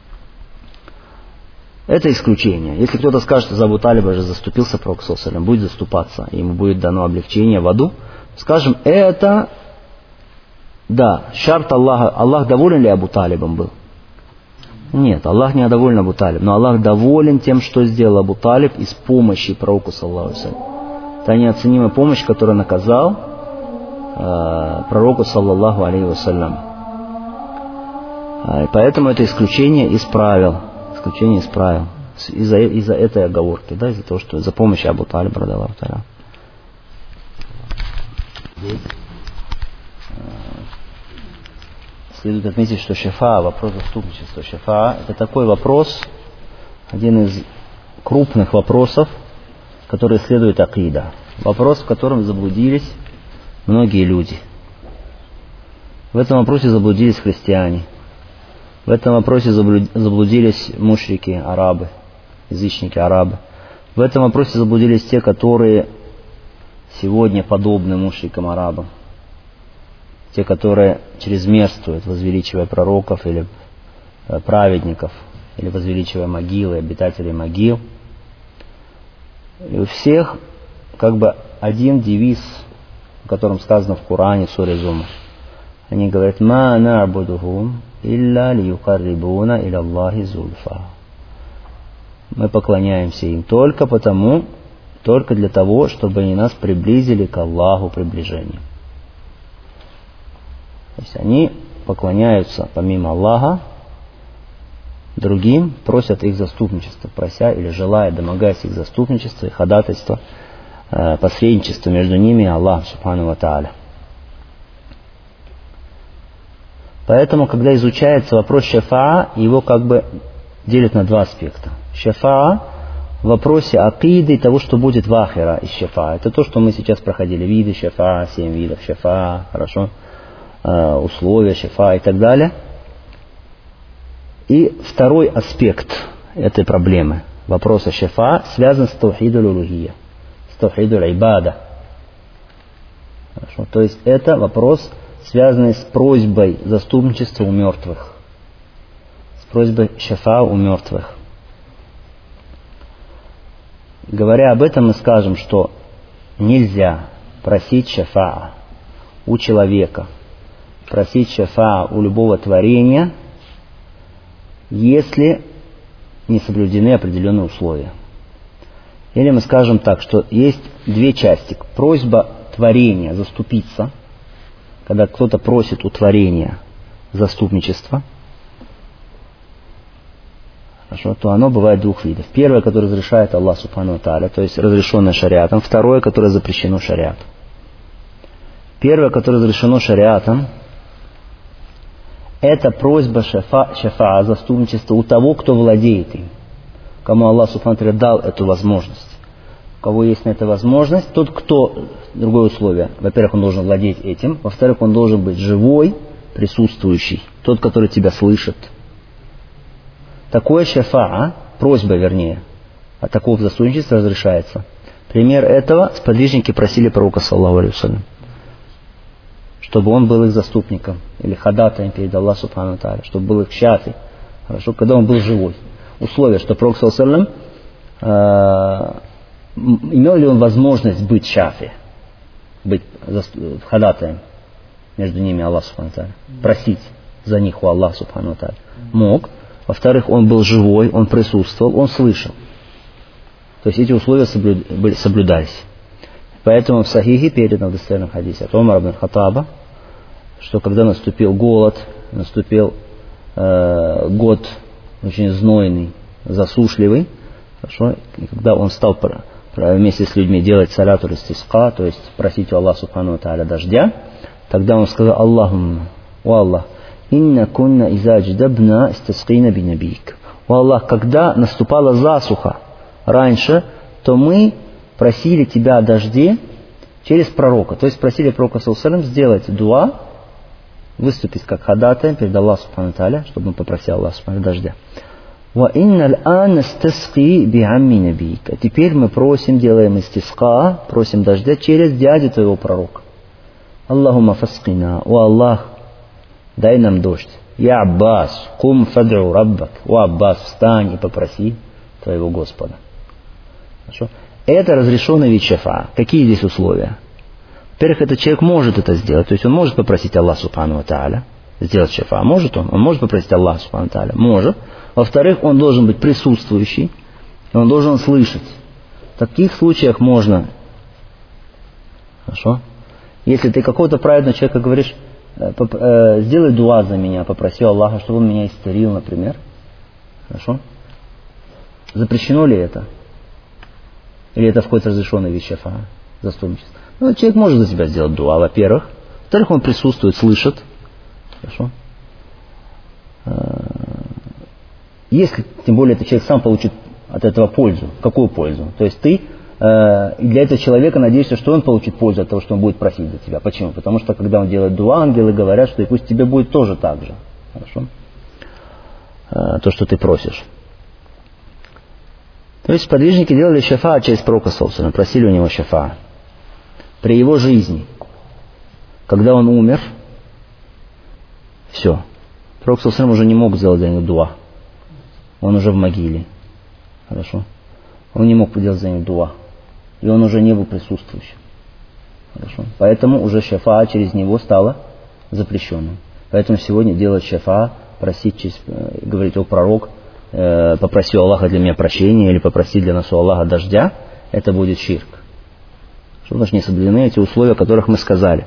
Это исключение. Если кто-то скажет, что за Абу Талиба же заступился Пророк саллаллаху алейхи ва саллям, будет заступаться, ему будет дано облегчение в аду, скажем, это, да, шарт Аллаха. Аллах доволен ли Абу Талибом был? Нет, Аллах не доволен Абу Талиб, но Аллах доволен тем, что сделал Абу Талиб из помощи Пророку саллаллаху алейхи ва саллям. Это неоценимая помощь, которую наказал Пророку саллаллаху алейхи ва саллям. И поэтому это исключение исправил. Исключение исправил. Из-за этой оговорки, да, из-за того, что за помощь Абу Талиб радаллаху та'аля. Следует отметить, что шифа, вопрос заступничества шифа, это такой вопрос, один из крупных вопросов, который исследует акида. Вопрос, в котором заблудились многие люди. В этом вопросе заблудились христиане. В этом вопросе заблудились мушрики, арабы, язычники арабы. В этом вопросе заблудились те, которые сегодня подобны мушрикам арабам. Те, которые чрезмерствуют, возвеличивая пророков или праведников, или возвеличивая могилы, обитателей могил. И у всех как бы один девиз, о котором сказано в Коране, в суре Зумар. Они говорят: «Ма на'будухум илля лиюкаррибуна иля Аллахи зульфа». Мы поклоняемся им только для того, чтобы они нас приблизили к Аллаху приближением. То есть они поклоняются помимо Аллаха другим, просят их заступничества, прося или желая, домогаясь их заступничества и ходатайства, посредничества между ними и Аллахом субхану ва тааля. Поэтому, когда изучается вопрос шафаа, его как бы делят на два аспекта. Шафаа в вопросе акиды и того, что будет в ахира из шафаа. Это то, что мы сейчас проходили. Виды шафаа, 7 видов шафаа, хорошо, условия шафаа и так далее. И второй аспект этой проблемы, вопроса шафаа, связан с таухидуль улухия, с таухидуль ибада. Хорошо. То есть это вопрос, связанный с просьбой заступничества у мертвых, с просьбой шафаа у мертвых. Говоря об этом, мы скажем, что нельзя просить шафаа у человека, просить шафаа у любого творения, если не соблюдены определенные условия. Или мы скажем так, что есть две части. Просьба творения заступиться, когда кто-то просит у творения заступничества, хорошо, то оно бывает двух видов. Первое, которое разрешает Аллах субхану ва тааля, то есть разрешенное шариатом. Второе, которое запрещено шариатом. Первое, которое разрешено шариатом, это просьба шафаа, заступничества у того, кто владеет им, кому Аллах субхану ва тааля дал эту возможность. У кого есть на это возможность, тот, кто, другое условие, во-первых, он должен владеть этим, во-вторых, он должен быть живой, присутствующий, тот, который тебя слышит. Такое шафаа, просьба вернее, от такого заступничества разрешается. Пример этого: сподвижники просили пророка саллаллаху алейхи ва саллям, чтобы он был их заступником или ходатаем перед Аллахом субхану ва тааля, чтобы был их шафи, хорошо, когда он был живой. Условие, что пророк саллаллаху алейхи ва саллям имел ли он возможность быть шафи, быть ходатаем между ними Аллах субхану ва тааля, просить за них у Аллаха субхану ва тааля? Мог. Во-вторых, он был живой, он присутствовал, он слышал. То То есть эти условия соблюдались. Поэтому в Сахихе передано в достоверном хадисе от Умара ибн Хаттаба, что когда наступил голод, наступил год очень знойный, засушливый, хорошо, и когда он стал вместе с людьми делать саляту истиска, то есть просить у Аллаха субхану ва тааля дождя, тогда он сказал: Аллахумма, о Аллах, инна кунна иза адждабна истискина бинабик. О Аллах, когда наступала засуха раньше, то мы просили тебя о дожде через пророка. То есть просили пророка саллаллаху алейхи ва саллям сделать дуа, выступить как ходатай перед Аллахом субхану ва тааля, чтобы он попросил Аллаха субхану дождя. А теперь мы просим, делаем истиска, просим дождя через дядю твоего пророка. Аллахумма фаскина, о Аллах, дай нам дождь. Я Аббас, кум фадру раббак. О Аббас, встань и попроси твоего Господа. Хорошо? Это разрешенный вид шафа. Какие здесь условия? Во-первых, этот человек может это сделать. То есть он может попросить Аллаха субхану ва тааля сделать шафа. Может он? Он может попросить Аллаха субхану ва тааля? Может. Во-вторых, он должен быть присутствующий. И он должен слышать. В таких случаях можно. Хорошо? Если ты какого-то праведного человека говоришь: сделай дуа за меня, попроси Аллаха, чтобы он меня исцелил, например. Хорошо? Запрещено ли это? Или это входит в разрешенный вид шафа, заступничество? Ну, человек может за себя сделать дуа, во-первых. Во-вторых, он присутствует, слышит. Хорошо? Если, тем более, этот человек сам получит от этого пользу. Какую пользу? То есть ты для этого человека надеешься, что он получит пользу от того, что он будет просить за тебя. Почему? Потому что, когда он делает дуа, ангелы говорят, что и пусть тебе будет тоже так же. Хорошо? То, что ты просишь. То есть подвижники делали шафа через пророка саллаллаху алейхи ва саллям, просили у него шафа. При его жизни, когда он умер, все. Пророк саллаллаху алейхи ва саллям уже не мог сделать за него дуа. Он уже в могиле. Хорошо? Он не мог делать за него дуа. И он уже не был присутствующим. Хорошо? Поэтому уже шафа через него стало запрещенным. Поэтому сегодня делать шафа, просить, говорить: о пророк, попроси у Аллаха для меня прощения, или попроси для нас у Аллаха дождя, это будет ширк. Потому что не соблюдены эти условия, о которых мы сказали.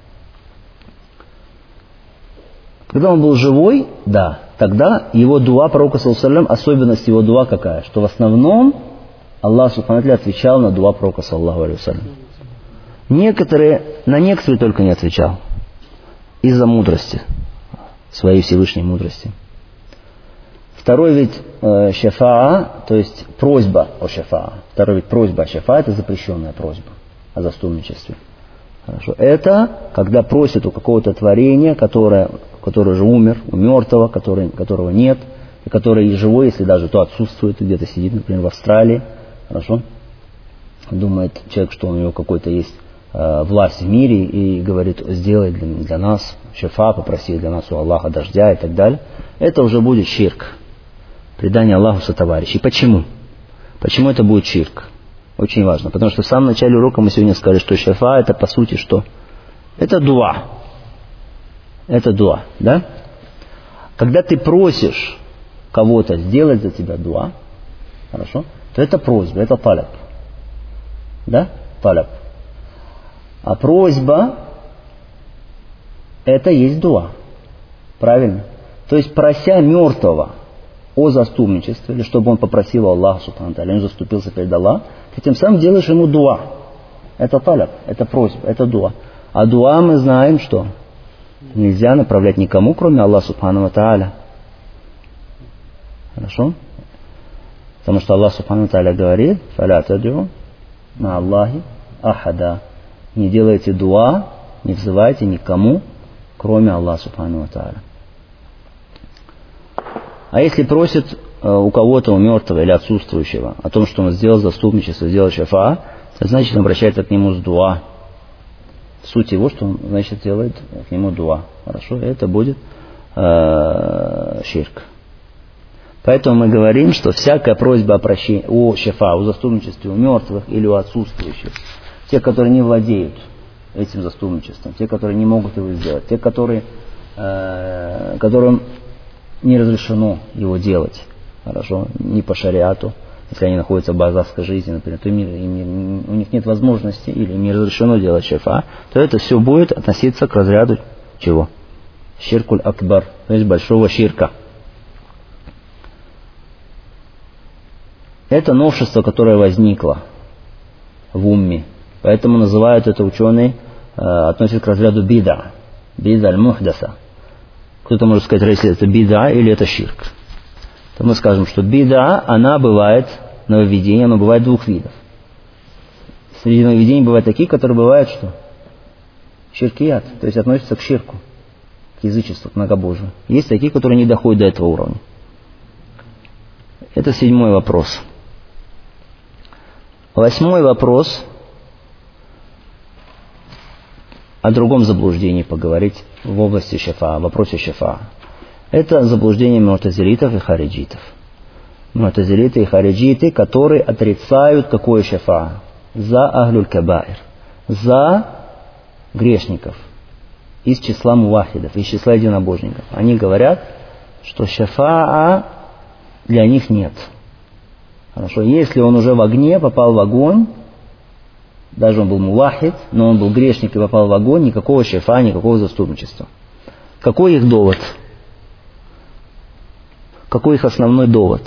Когда он был живой, да, тогда его дуа пророка саллаллаху алейхи ва саллям, особенность его дуа какая? Что в основном Аллах субхану ва тааля отвечал на дуа пророка саллаллаху алейхи ва саллям. На некоторые только не отвечал. Из-за мудрости, своей Всевышней мудрости. Второй вид шафаа, то есть просьба о шафаа. Второй вид просьба о шафаа, это запрещенная просьба о заступничестве. Хорошо. Это когда просят у какого-то творения, которое уже умер, у мертвого, которого нет, и который и живой, если даже то отсутствует, где-то сидит, например, в Австралии. Хорошо. Думает человек, что у него какой-то есть власть в мире, и говорит: сделай для нас шафа, попроси для нас у Аллаха дождя и так далее. Это уже будет ширк. Предание Аллаху сотоварищей. Почему? Почему это будет ширк? Очень важно. Потому что в самом начале урока мы сегодня сказали, что шафа это по сути что? Это дуа. Это дуа. Да? Когда ты просишь кого-то сделать за тебя дуа, хорошо, то это просьба, это таляб. Да? Таляб. А просьба это есть дуа. Правильно? То есть прося мертвого о заступничестве, или чтобы он попросил Аллаха субхану ва тааля, он заступился перед Аллахом, ты тем самым делаешь ему дуа. Это таляб, это просьба, это дуа. А дуа мы знаем, что нельзя направлять никому, кроме Аллаха субхану ва тааля. Хорошо? Потому что Аллах субхану ва тааля говорит: «Фаля тад'у ма Аллахи ахада». Не делайте дуа, не взывайте никому, кроме Аллаха субхану ва тааля. А если просит у кого-то, у мертвого или отсутствующего, о том, что он сделал заступничество, сделал шафа, это значит, он обращается к нему с дуа. Суть его, что он, значит, делает к нему дуа. Хорошо? Это будет ширк. Поэтому мы говорим, что всякая просьба о прощении, о шафа, о заступничестве у мертвых или у отсутствующих, те, которые не владеют этим заступничеством, те, которые не могут его сделать, те, которым не разрешено его делать, хорошо, ни по шариату, если они находятся в барзахской жизни, например, то у них нет возможности или им не разрешено делать шафа, то это все будет относиться к разряду чего? Ширкуль акбар, то есть большого ширка. Это новшество, которое возникло в умме. Поэтому называют это ученые, относят к разряду бида. Бида аль-мухдаса. Кто-то может сказать, если это бида или это ширк. То мы скажем, что бида, она бывает, нововведение, оно бывает двух видов. Среди нововведений бывают такие, которые бывают что? Ширкият, то есть относятся к ширку, к язычеству, к многобожию. Есть такие, которые не доходят до этого уровня. Это 7-й вопрос. 8-й вопрос. О другом заблуждении поговорить в области шафа, в вопросе шафа. Это заблуждение му'тазилитов и хариджитов. Му'тазилиты и хариджиты, которые отрицают какое шафа? За ахлюль кабаир. За грешников. Из числа мувахидов, из числа единобожников. Они говорят, что шафаа для них нет. Хорошо, если он уже в огне, попал в огонь, даже он был мувахид, но он был грешник и попал в огонь, никакого шафа, никакого заступничества. Какой их довод? Какой их основной довод?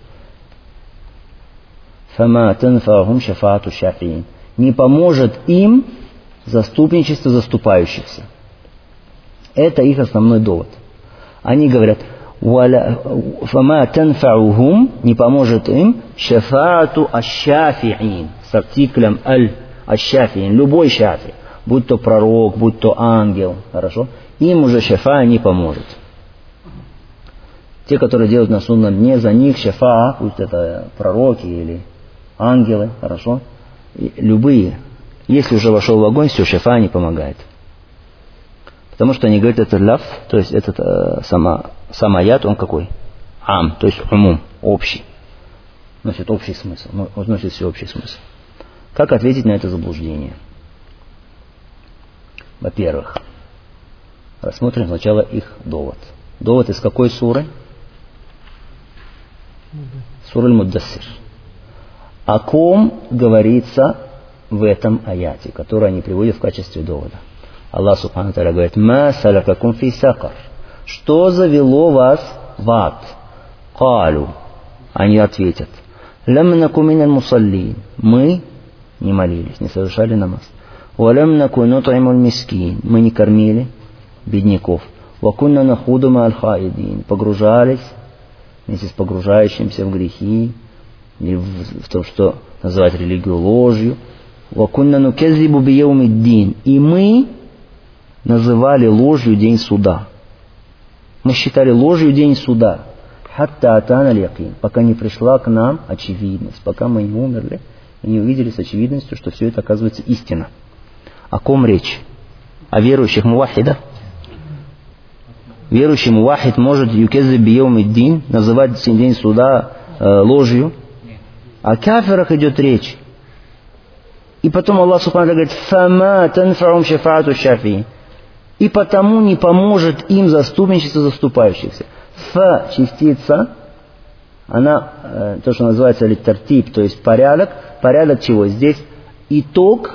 فَمَا تَنْفَعُهُمْ شَفَاعَةُ الشَّافِعِينَ. Не поможет им заступничество заступающихся. Это их основной довод. Они говорят, فَمَا تَنْفَعُهُمْ, не поможет им شَفَاعَةُ الشَّافِعِينَ с артиклем аль-шафиин, любой шафи, будь то пророк, будь то ангел, хорошо, им уже шафа не поможет. Те, которые делают на судном дне, за них шафа, будь это пророки или ангелы, хорошо, любые, если уже вошел в огонь, все, шафа не помогает. Потому что они говорят, это ляф, то есть этот сам аят, он какой? Ам, то есть умум, общий. Носит общий смысл, носит всеобщий смысл. Как ответить на это заблуждение? Во-первых, рассмотрим сначала их довод. Довод из какой суры? Сура Аль-Муддассир. О ком говорится в этом аяте, который они приводят в качестве довода? Аллах Субхану Тааля говорит, «Ма салякакум фи сакар». Что завело вас в ад? Калю. Они ответят, «Лам наку миналь мусаллин». Мы не молились, не совершали намаз. «Валам наку нут'имуль мискин». Мы не кормили бедняков. «Ва кунна нахуду ма'аль хаидин». Погружались вместе с погружающимся в грехи, или в то, что называют религию ложью. «Ва кунна нукеззибу бияумиддин». И мы называли ложью день суда. Мы считали ложью день суда. «Хатта атана лякин», пока не пришла к нам очевидность, пока мы не умерли и не увидели с очевидностью, что все это оказывается истина. О ком речь? О верующих мувахидах? Верующий мувахид может юкеззиб бияумиддин, называть день суда ложью. О кафирах идет речь. И потом Аллах Субхану говорит, «Фама танфаум шафаату шафиин». И потому не поможет им заступничество заступающихся. Ф частица, она, то, что называется литтартиб, то есть порядок. Порядок чего? Здесь итог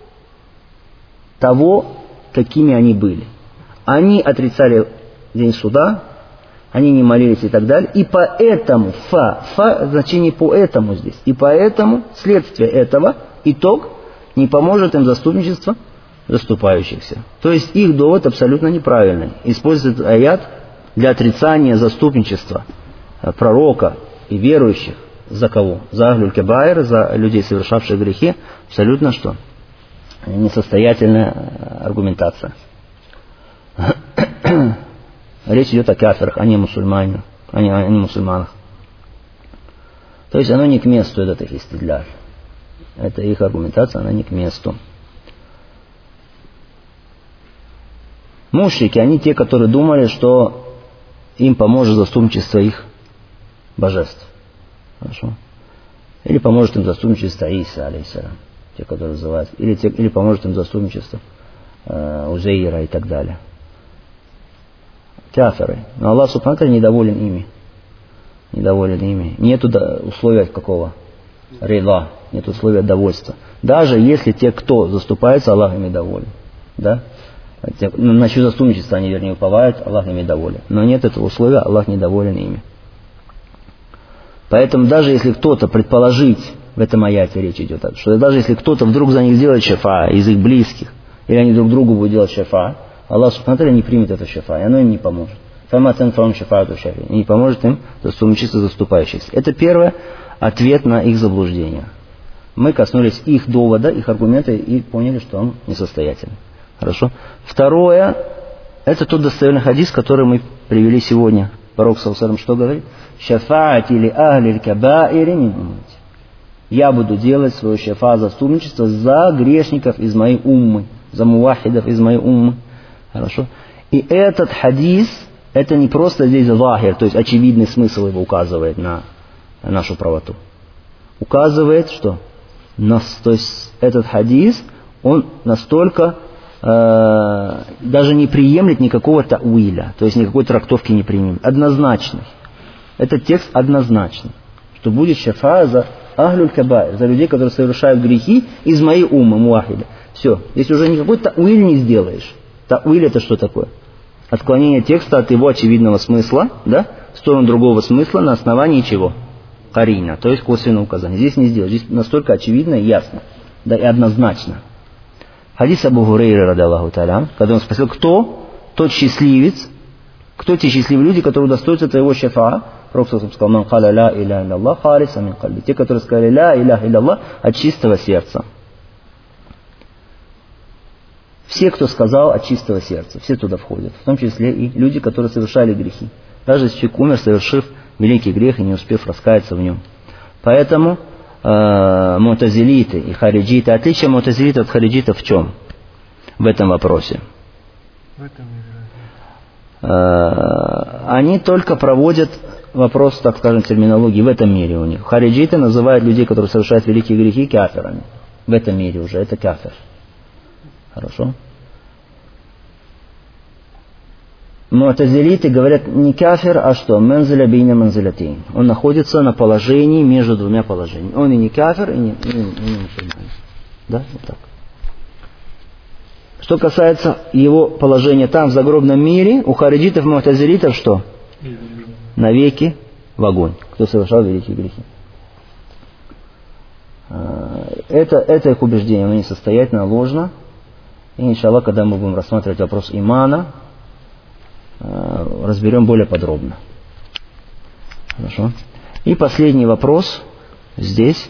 того, какими они были. Они отрицали день суда, они не молились и так далее. И поэтому, значение поэтому здесь. И поэтому, следствие этого, итог, не поможет им заступничество заступающихся. То есть их довод абсолютно неправильный. Используют аят для отрицания заступничества пророка и верующих. За кого? За ахлюль кабаир, за людей, совершавших грехи. Абсолютно что? Несостоятельная аргументация. Речь идет о кафирах, а не мусульманах. То есть оно не к месту, этот их истидляль. Это их аргументация, она не к месту. Мушрики, они те, которые думали, что им поможет заступничество их божеств. Хорошо? Или поможет им заступничество Иса, алейхиссалям, те, которые называют, или поможет им заступничество Узейра и так далее. Кафиры. Но Аллах Субхану Тааля недоволен ими. Нету условия какого? рида, нет условия довольства. Даже если те, кто заступается, Аллах ими доволен. Да? На чье заступничество они, вернее, уповают, Аллах ими доволен. Но нет этого условия, Аллах недоволен ими. Поэтому даже если кто-то предположить, в этом аяте речь идет, что даже если кто-то вдруг за них сделает шафа из их близких, или они друг другу будут делать шафа, Аллах субхану ва тааля не примет это шафа, и оно им не поможет. И не поможет им заступничество заступающихся. Это первое, ответ на их заблуждение. Мы коснулись их довода, их аргумента и поняли, что он несостоятельный. Хорошо. Второе, это тот достоверный хадис, который мы привели сегодня. Пророк саллаллаху алейхи ва саллям что говорит? Шафаати ли ахли кабаири мин уммати. Я буду делать свое шафа, заступничество за грешников из моей уммы, за мувахидов из моей уммы. Хорошо. И этот хадис, это не просто здесь захир, то есть очевидный смысл его указывает на нашу правоту. Указывает, что то есть этот хадис, он настолько даже не приемлет никакого тауиля, то есть никакой трактовки не приемлет. Однозначный. Этот текст однозначный, что будет шафа за ахлюль кабаир, за людей, которые совершают грехи из моей уммы, муахида. Все, здесь уже никакой тауиль не сделаешь. Тауиль это что такое? Отклонение текста от его очевидного смысла, да, в сторону другого смысла на основании чего? Карина, то есть косвенного указания. Здесь не сделать, здесь настолько очевидно и ясно, да и однозначно. Хадис Абу Хурейры, ради Аллаху тааля, когда он спросил, кто тот счастливец, кто те счастливые люди, которые удостоятся твоего шафаа, Пророк сказал, ман каля ла иляха илля халиса мин кальби. Те, которые сказали ла иляха илля от чистого сердца. Все, кто сказал от чистого сердца, все туда входят, в том числе и люди, которые совершали грехи. Даже если человек умер, совершив великий грех и не успев раскаяться в нем. Поэтому мутазилиты и хариджиты, отличие мутазилита от хариджита в чем? В этом вопросе. Они только проводят вопрос, так скажем, терминологии в этом мире у них. Хариджиты называют людей, которые совершают великие грехи, кафирами. В этом мире уже это кафир. Хорошо? Муатазилиты говорят не кафир, а что? Манзиля бейна манзилятейн. Он находится на положении между двумя положениями. Он и не кафир, и не мусульманин. Да? Вот так. Что касается его положения там, в загробном мире, у хариджитов, муатазилитов что? Навеки в огонь, кто совершал великие грехи. Это их убеждение, оно несостоятельно, ложно. И, иншаллах, когда мы будем рассматривать вопрос имана, разберем более подробно. Хорошо. И последний вопрос здесь.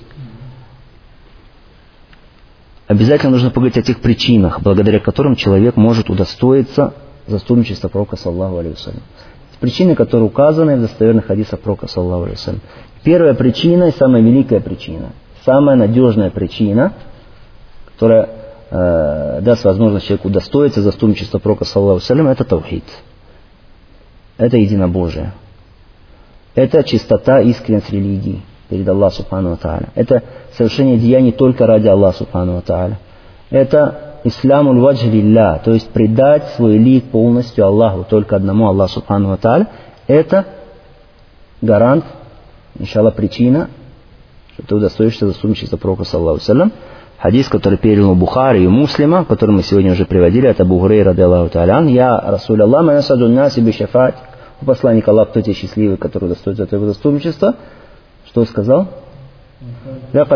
Обязательно нужно поговорить о тех причинах, благодаря которым человек может удостоиться заступничества пророка саллаллаху алейхи ва саллям. Причины, которые указаны в достоверных хадисах пророка саллаллаху алейхи ва саллям. Первая причина и самая великая причина, самая надежная причина, которая даст возможность человеку удостоиться заступничества пророка саллаллаху алейхи ва саллям, это тавхид. Это единобожие. Это чистота, искренность религии перед Аллахом субхану ва тааля. Это совершение деяний только ради Аллаха субхану ва тааля. Это ислямуль ваджи лилля, то есть предать свой лик полностью Аллаху, только одному Аллаху субхану ва тааля. Это гарант, иншаллах, причина, что ты удостоишься заступничества пророка саллаллаху алейхи ва саллям. Хадис, который передал Бухари и Муслима, который мы сегодня уже приводили, это Абу Хурейра, ради Аллаху тааля, я Расуль Аллах, ма насаду наси би шафаат. У посланника Аллаха, кто те счастливые, которые удостоятся твоего заступничества, что сказал? Я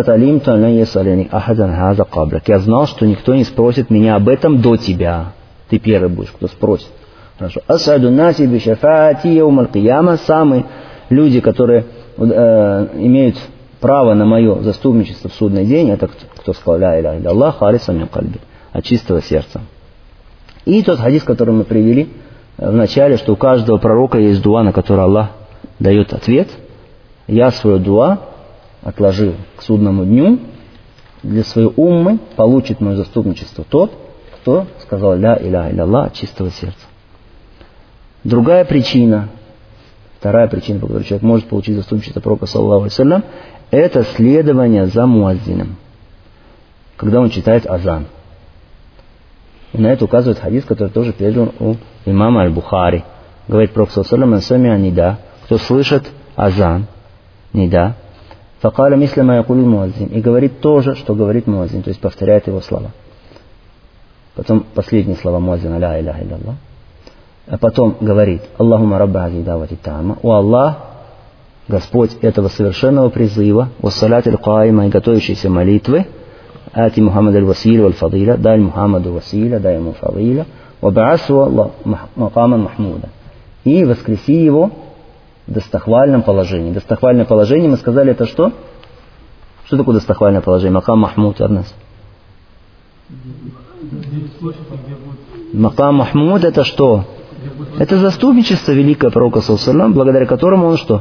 знал, что никто не спросит меня об этом до тебя. Ты первый будешь, кто спросит. Хорошо. Асаду наси би шафаати яумал кияма. Самые люди, которые имеют право на мое заступничество в судный день, это кто сказал ля иляха илля халиса мин кальби, от чистого сердца. И тот хадис, который мы привели в начале, что у каждого пророка есть дуа, на который Аллах дает ответ. Я свою дуа отложил к судному дню, для своей уммы получит мое заступничество тот, кто сказал ля иляха илля от чистого сердца. Другая причина, вторая причина, по которой человек может получить заступничество пророка саллаллаху алейхи ва саллям, это следование за муаззином, когда он читает азан. И на это указывает хадис, который тоже передан у имама Аль-Бухари. Говорит пророк саллаллаху алейхи ва саллям, нида, кто слышит азан, нида, Факаля мисля якуль муаззин. И говорит то же, что говорит муаззин, то есть повторяет его слова. Потом последние слова муаззина, ля иляха илля. А потом говорит: Аллахума рабба хази давати тама. О Аллах, Господь этого совершенного призыва, вассалятиль каима, и готовящейся молитвы, ати Мухаммад аль-Василя валь-Фадиля, дай Мухаммаду Василя, дай ему Фадиля, вабаасу Аллах макаман Махмуда. И воскреси его в достохвальном положении. Достохвальное положение, мы сказали, это что? Что такое достохвальное положение? Макам Махмуд, Арнас. Макам Махмуд это что? Это заступничество великого пророка, саллаллаху, благодаря которому он что?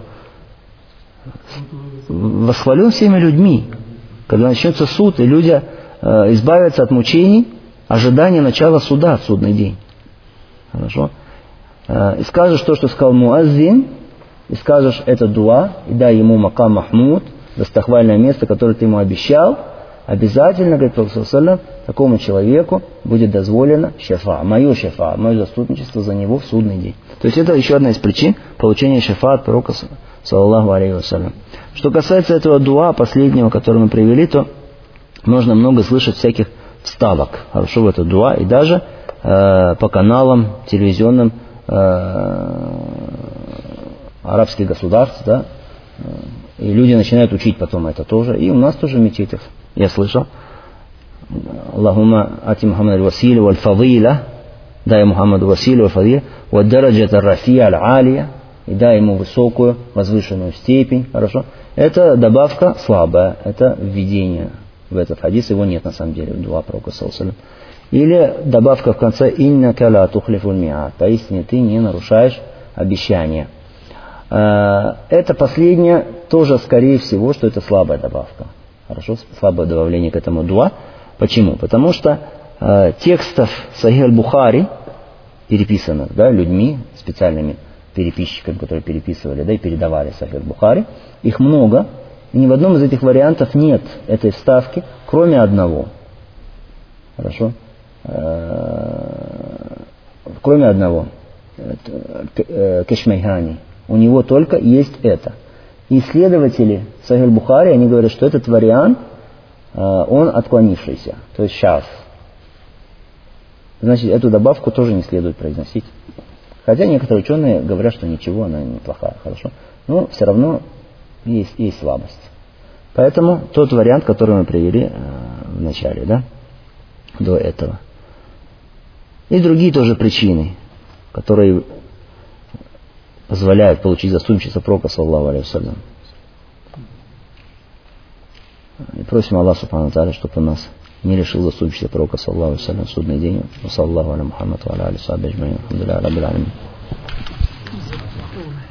Восхвален всеми людьми. Когда начнется суд, и люди избавятся от мучений, ожидания начала суда в судный день. Хорошо? И скажешь то, что сказал муаззин, и скажешь это дуа, и дай ему макам Махмуд, достохвальное место, которое ты ему обещал, обязательно, говорит Пророк саллаллаху, такому человеку будет дозволено шафа, мое заступничество за него в судный день. То есть это еще одна из причин получения шафа от Пророка саллаллаху алейхи вассалям. Что касается этого дуа, последнего, который мы привели, то можно много слышать всяких вставок, хорошо, в это дуа, и даже по каналам телевизионным арабских государств, да, и люди начинают учить потом это тоже. И у нас тоже в мечетях, я слышал, Аллахума ати Мухаммад аль-Василя валь-Фадиля, дай Мухаммаду Василю валь-Фадиля, вад-дараджат ар-рафия аль-алия, и дай ему высокую, возвышенную степень, хорошо. Это добавка слабая, это введение в этот хадис, его нет на самом деле в дуа пророка саллаллаху. Или добавка в конце иннака ла тухлифуль ми'ад, поистине ты не нарушаешь обещания. Это последнее тоже, скорее всего, что это слабая добавка. Хорошо, слабое добавление к этому дуа. Почему? Потому что текстов Сахих аль-Бухари, переписанных, да, людьми, специальными переписчиками, которые переписывали, да, и передавали Сахих аль-Бухари, их много, и ни в одном из этих вариантов нет этой вставки, кроме одного. Хорошо? Кроме одного. Кешмайхани. У него только есть это. И исследователи Сахих аль-Бухари, они говорят, что этот вариант, он отклонившийся, то есть шаз. Значит, эту добавку тоже не следует произносить. Хотя некоторые ученые говорят, что ничего, она неплохая, хорошо. Но все равно есть слабость. Поэтому тот вариант, который мы привели в начале, да, до этого. И другие тоже причины, которые позволяют получить заступничество пророка, саллаллаху алейхи вассалям. И просим Аллаха субхану тааля, чтобы он нас не лишил заступничества пророка, саллаллаху алейхи вассалям, в судный день. Саллаллаху аля Мухаммад ва аля алейхи ва сахбихи аджмаин. Алхамдулиллахи раббил алямин.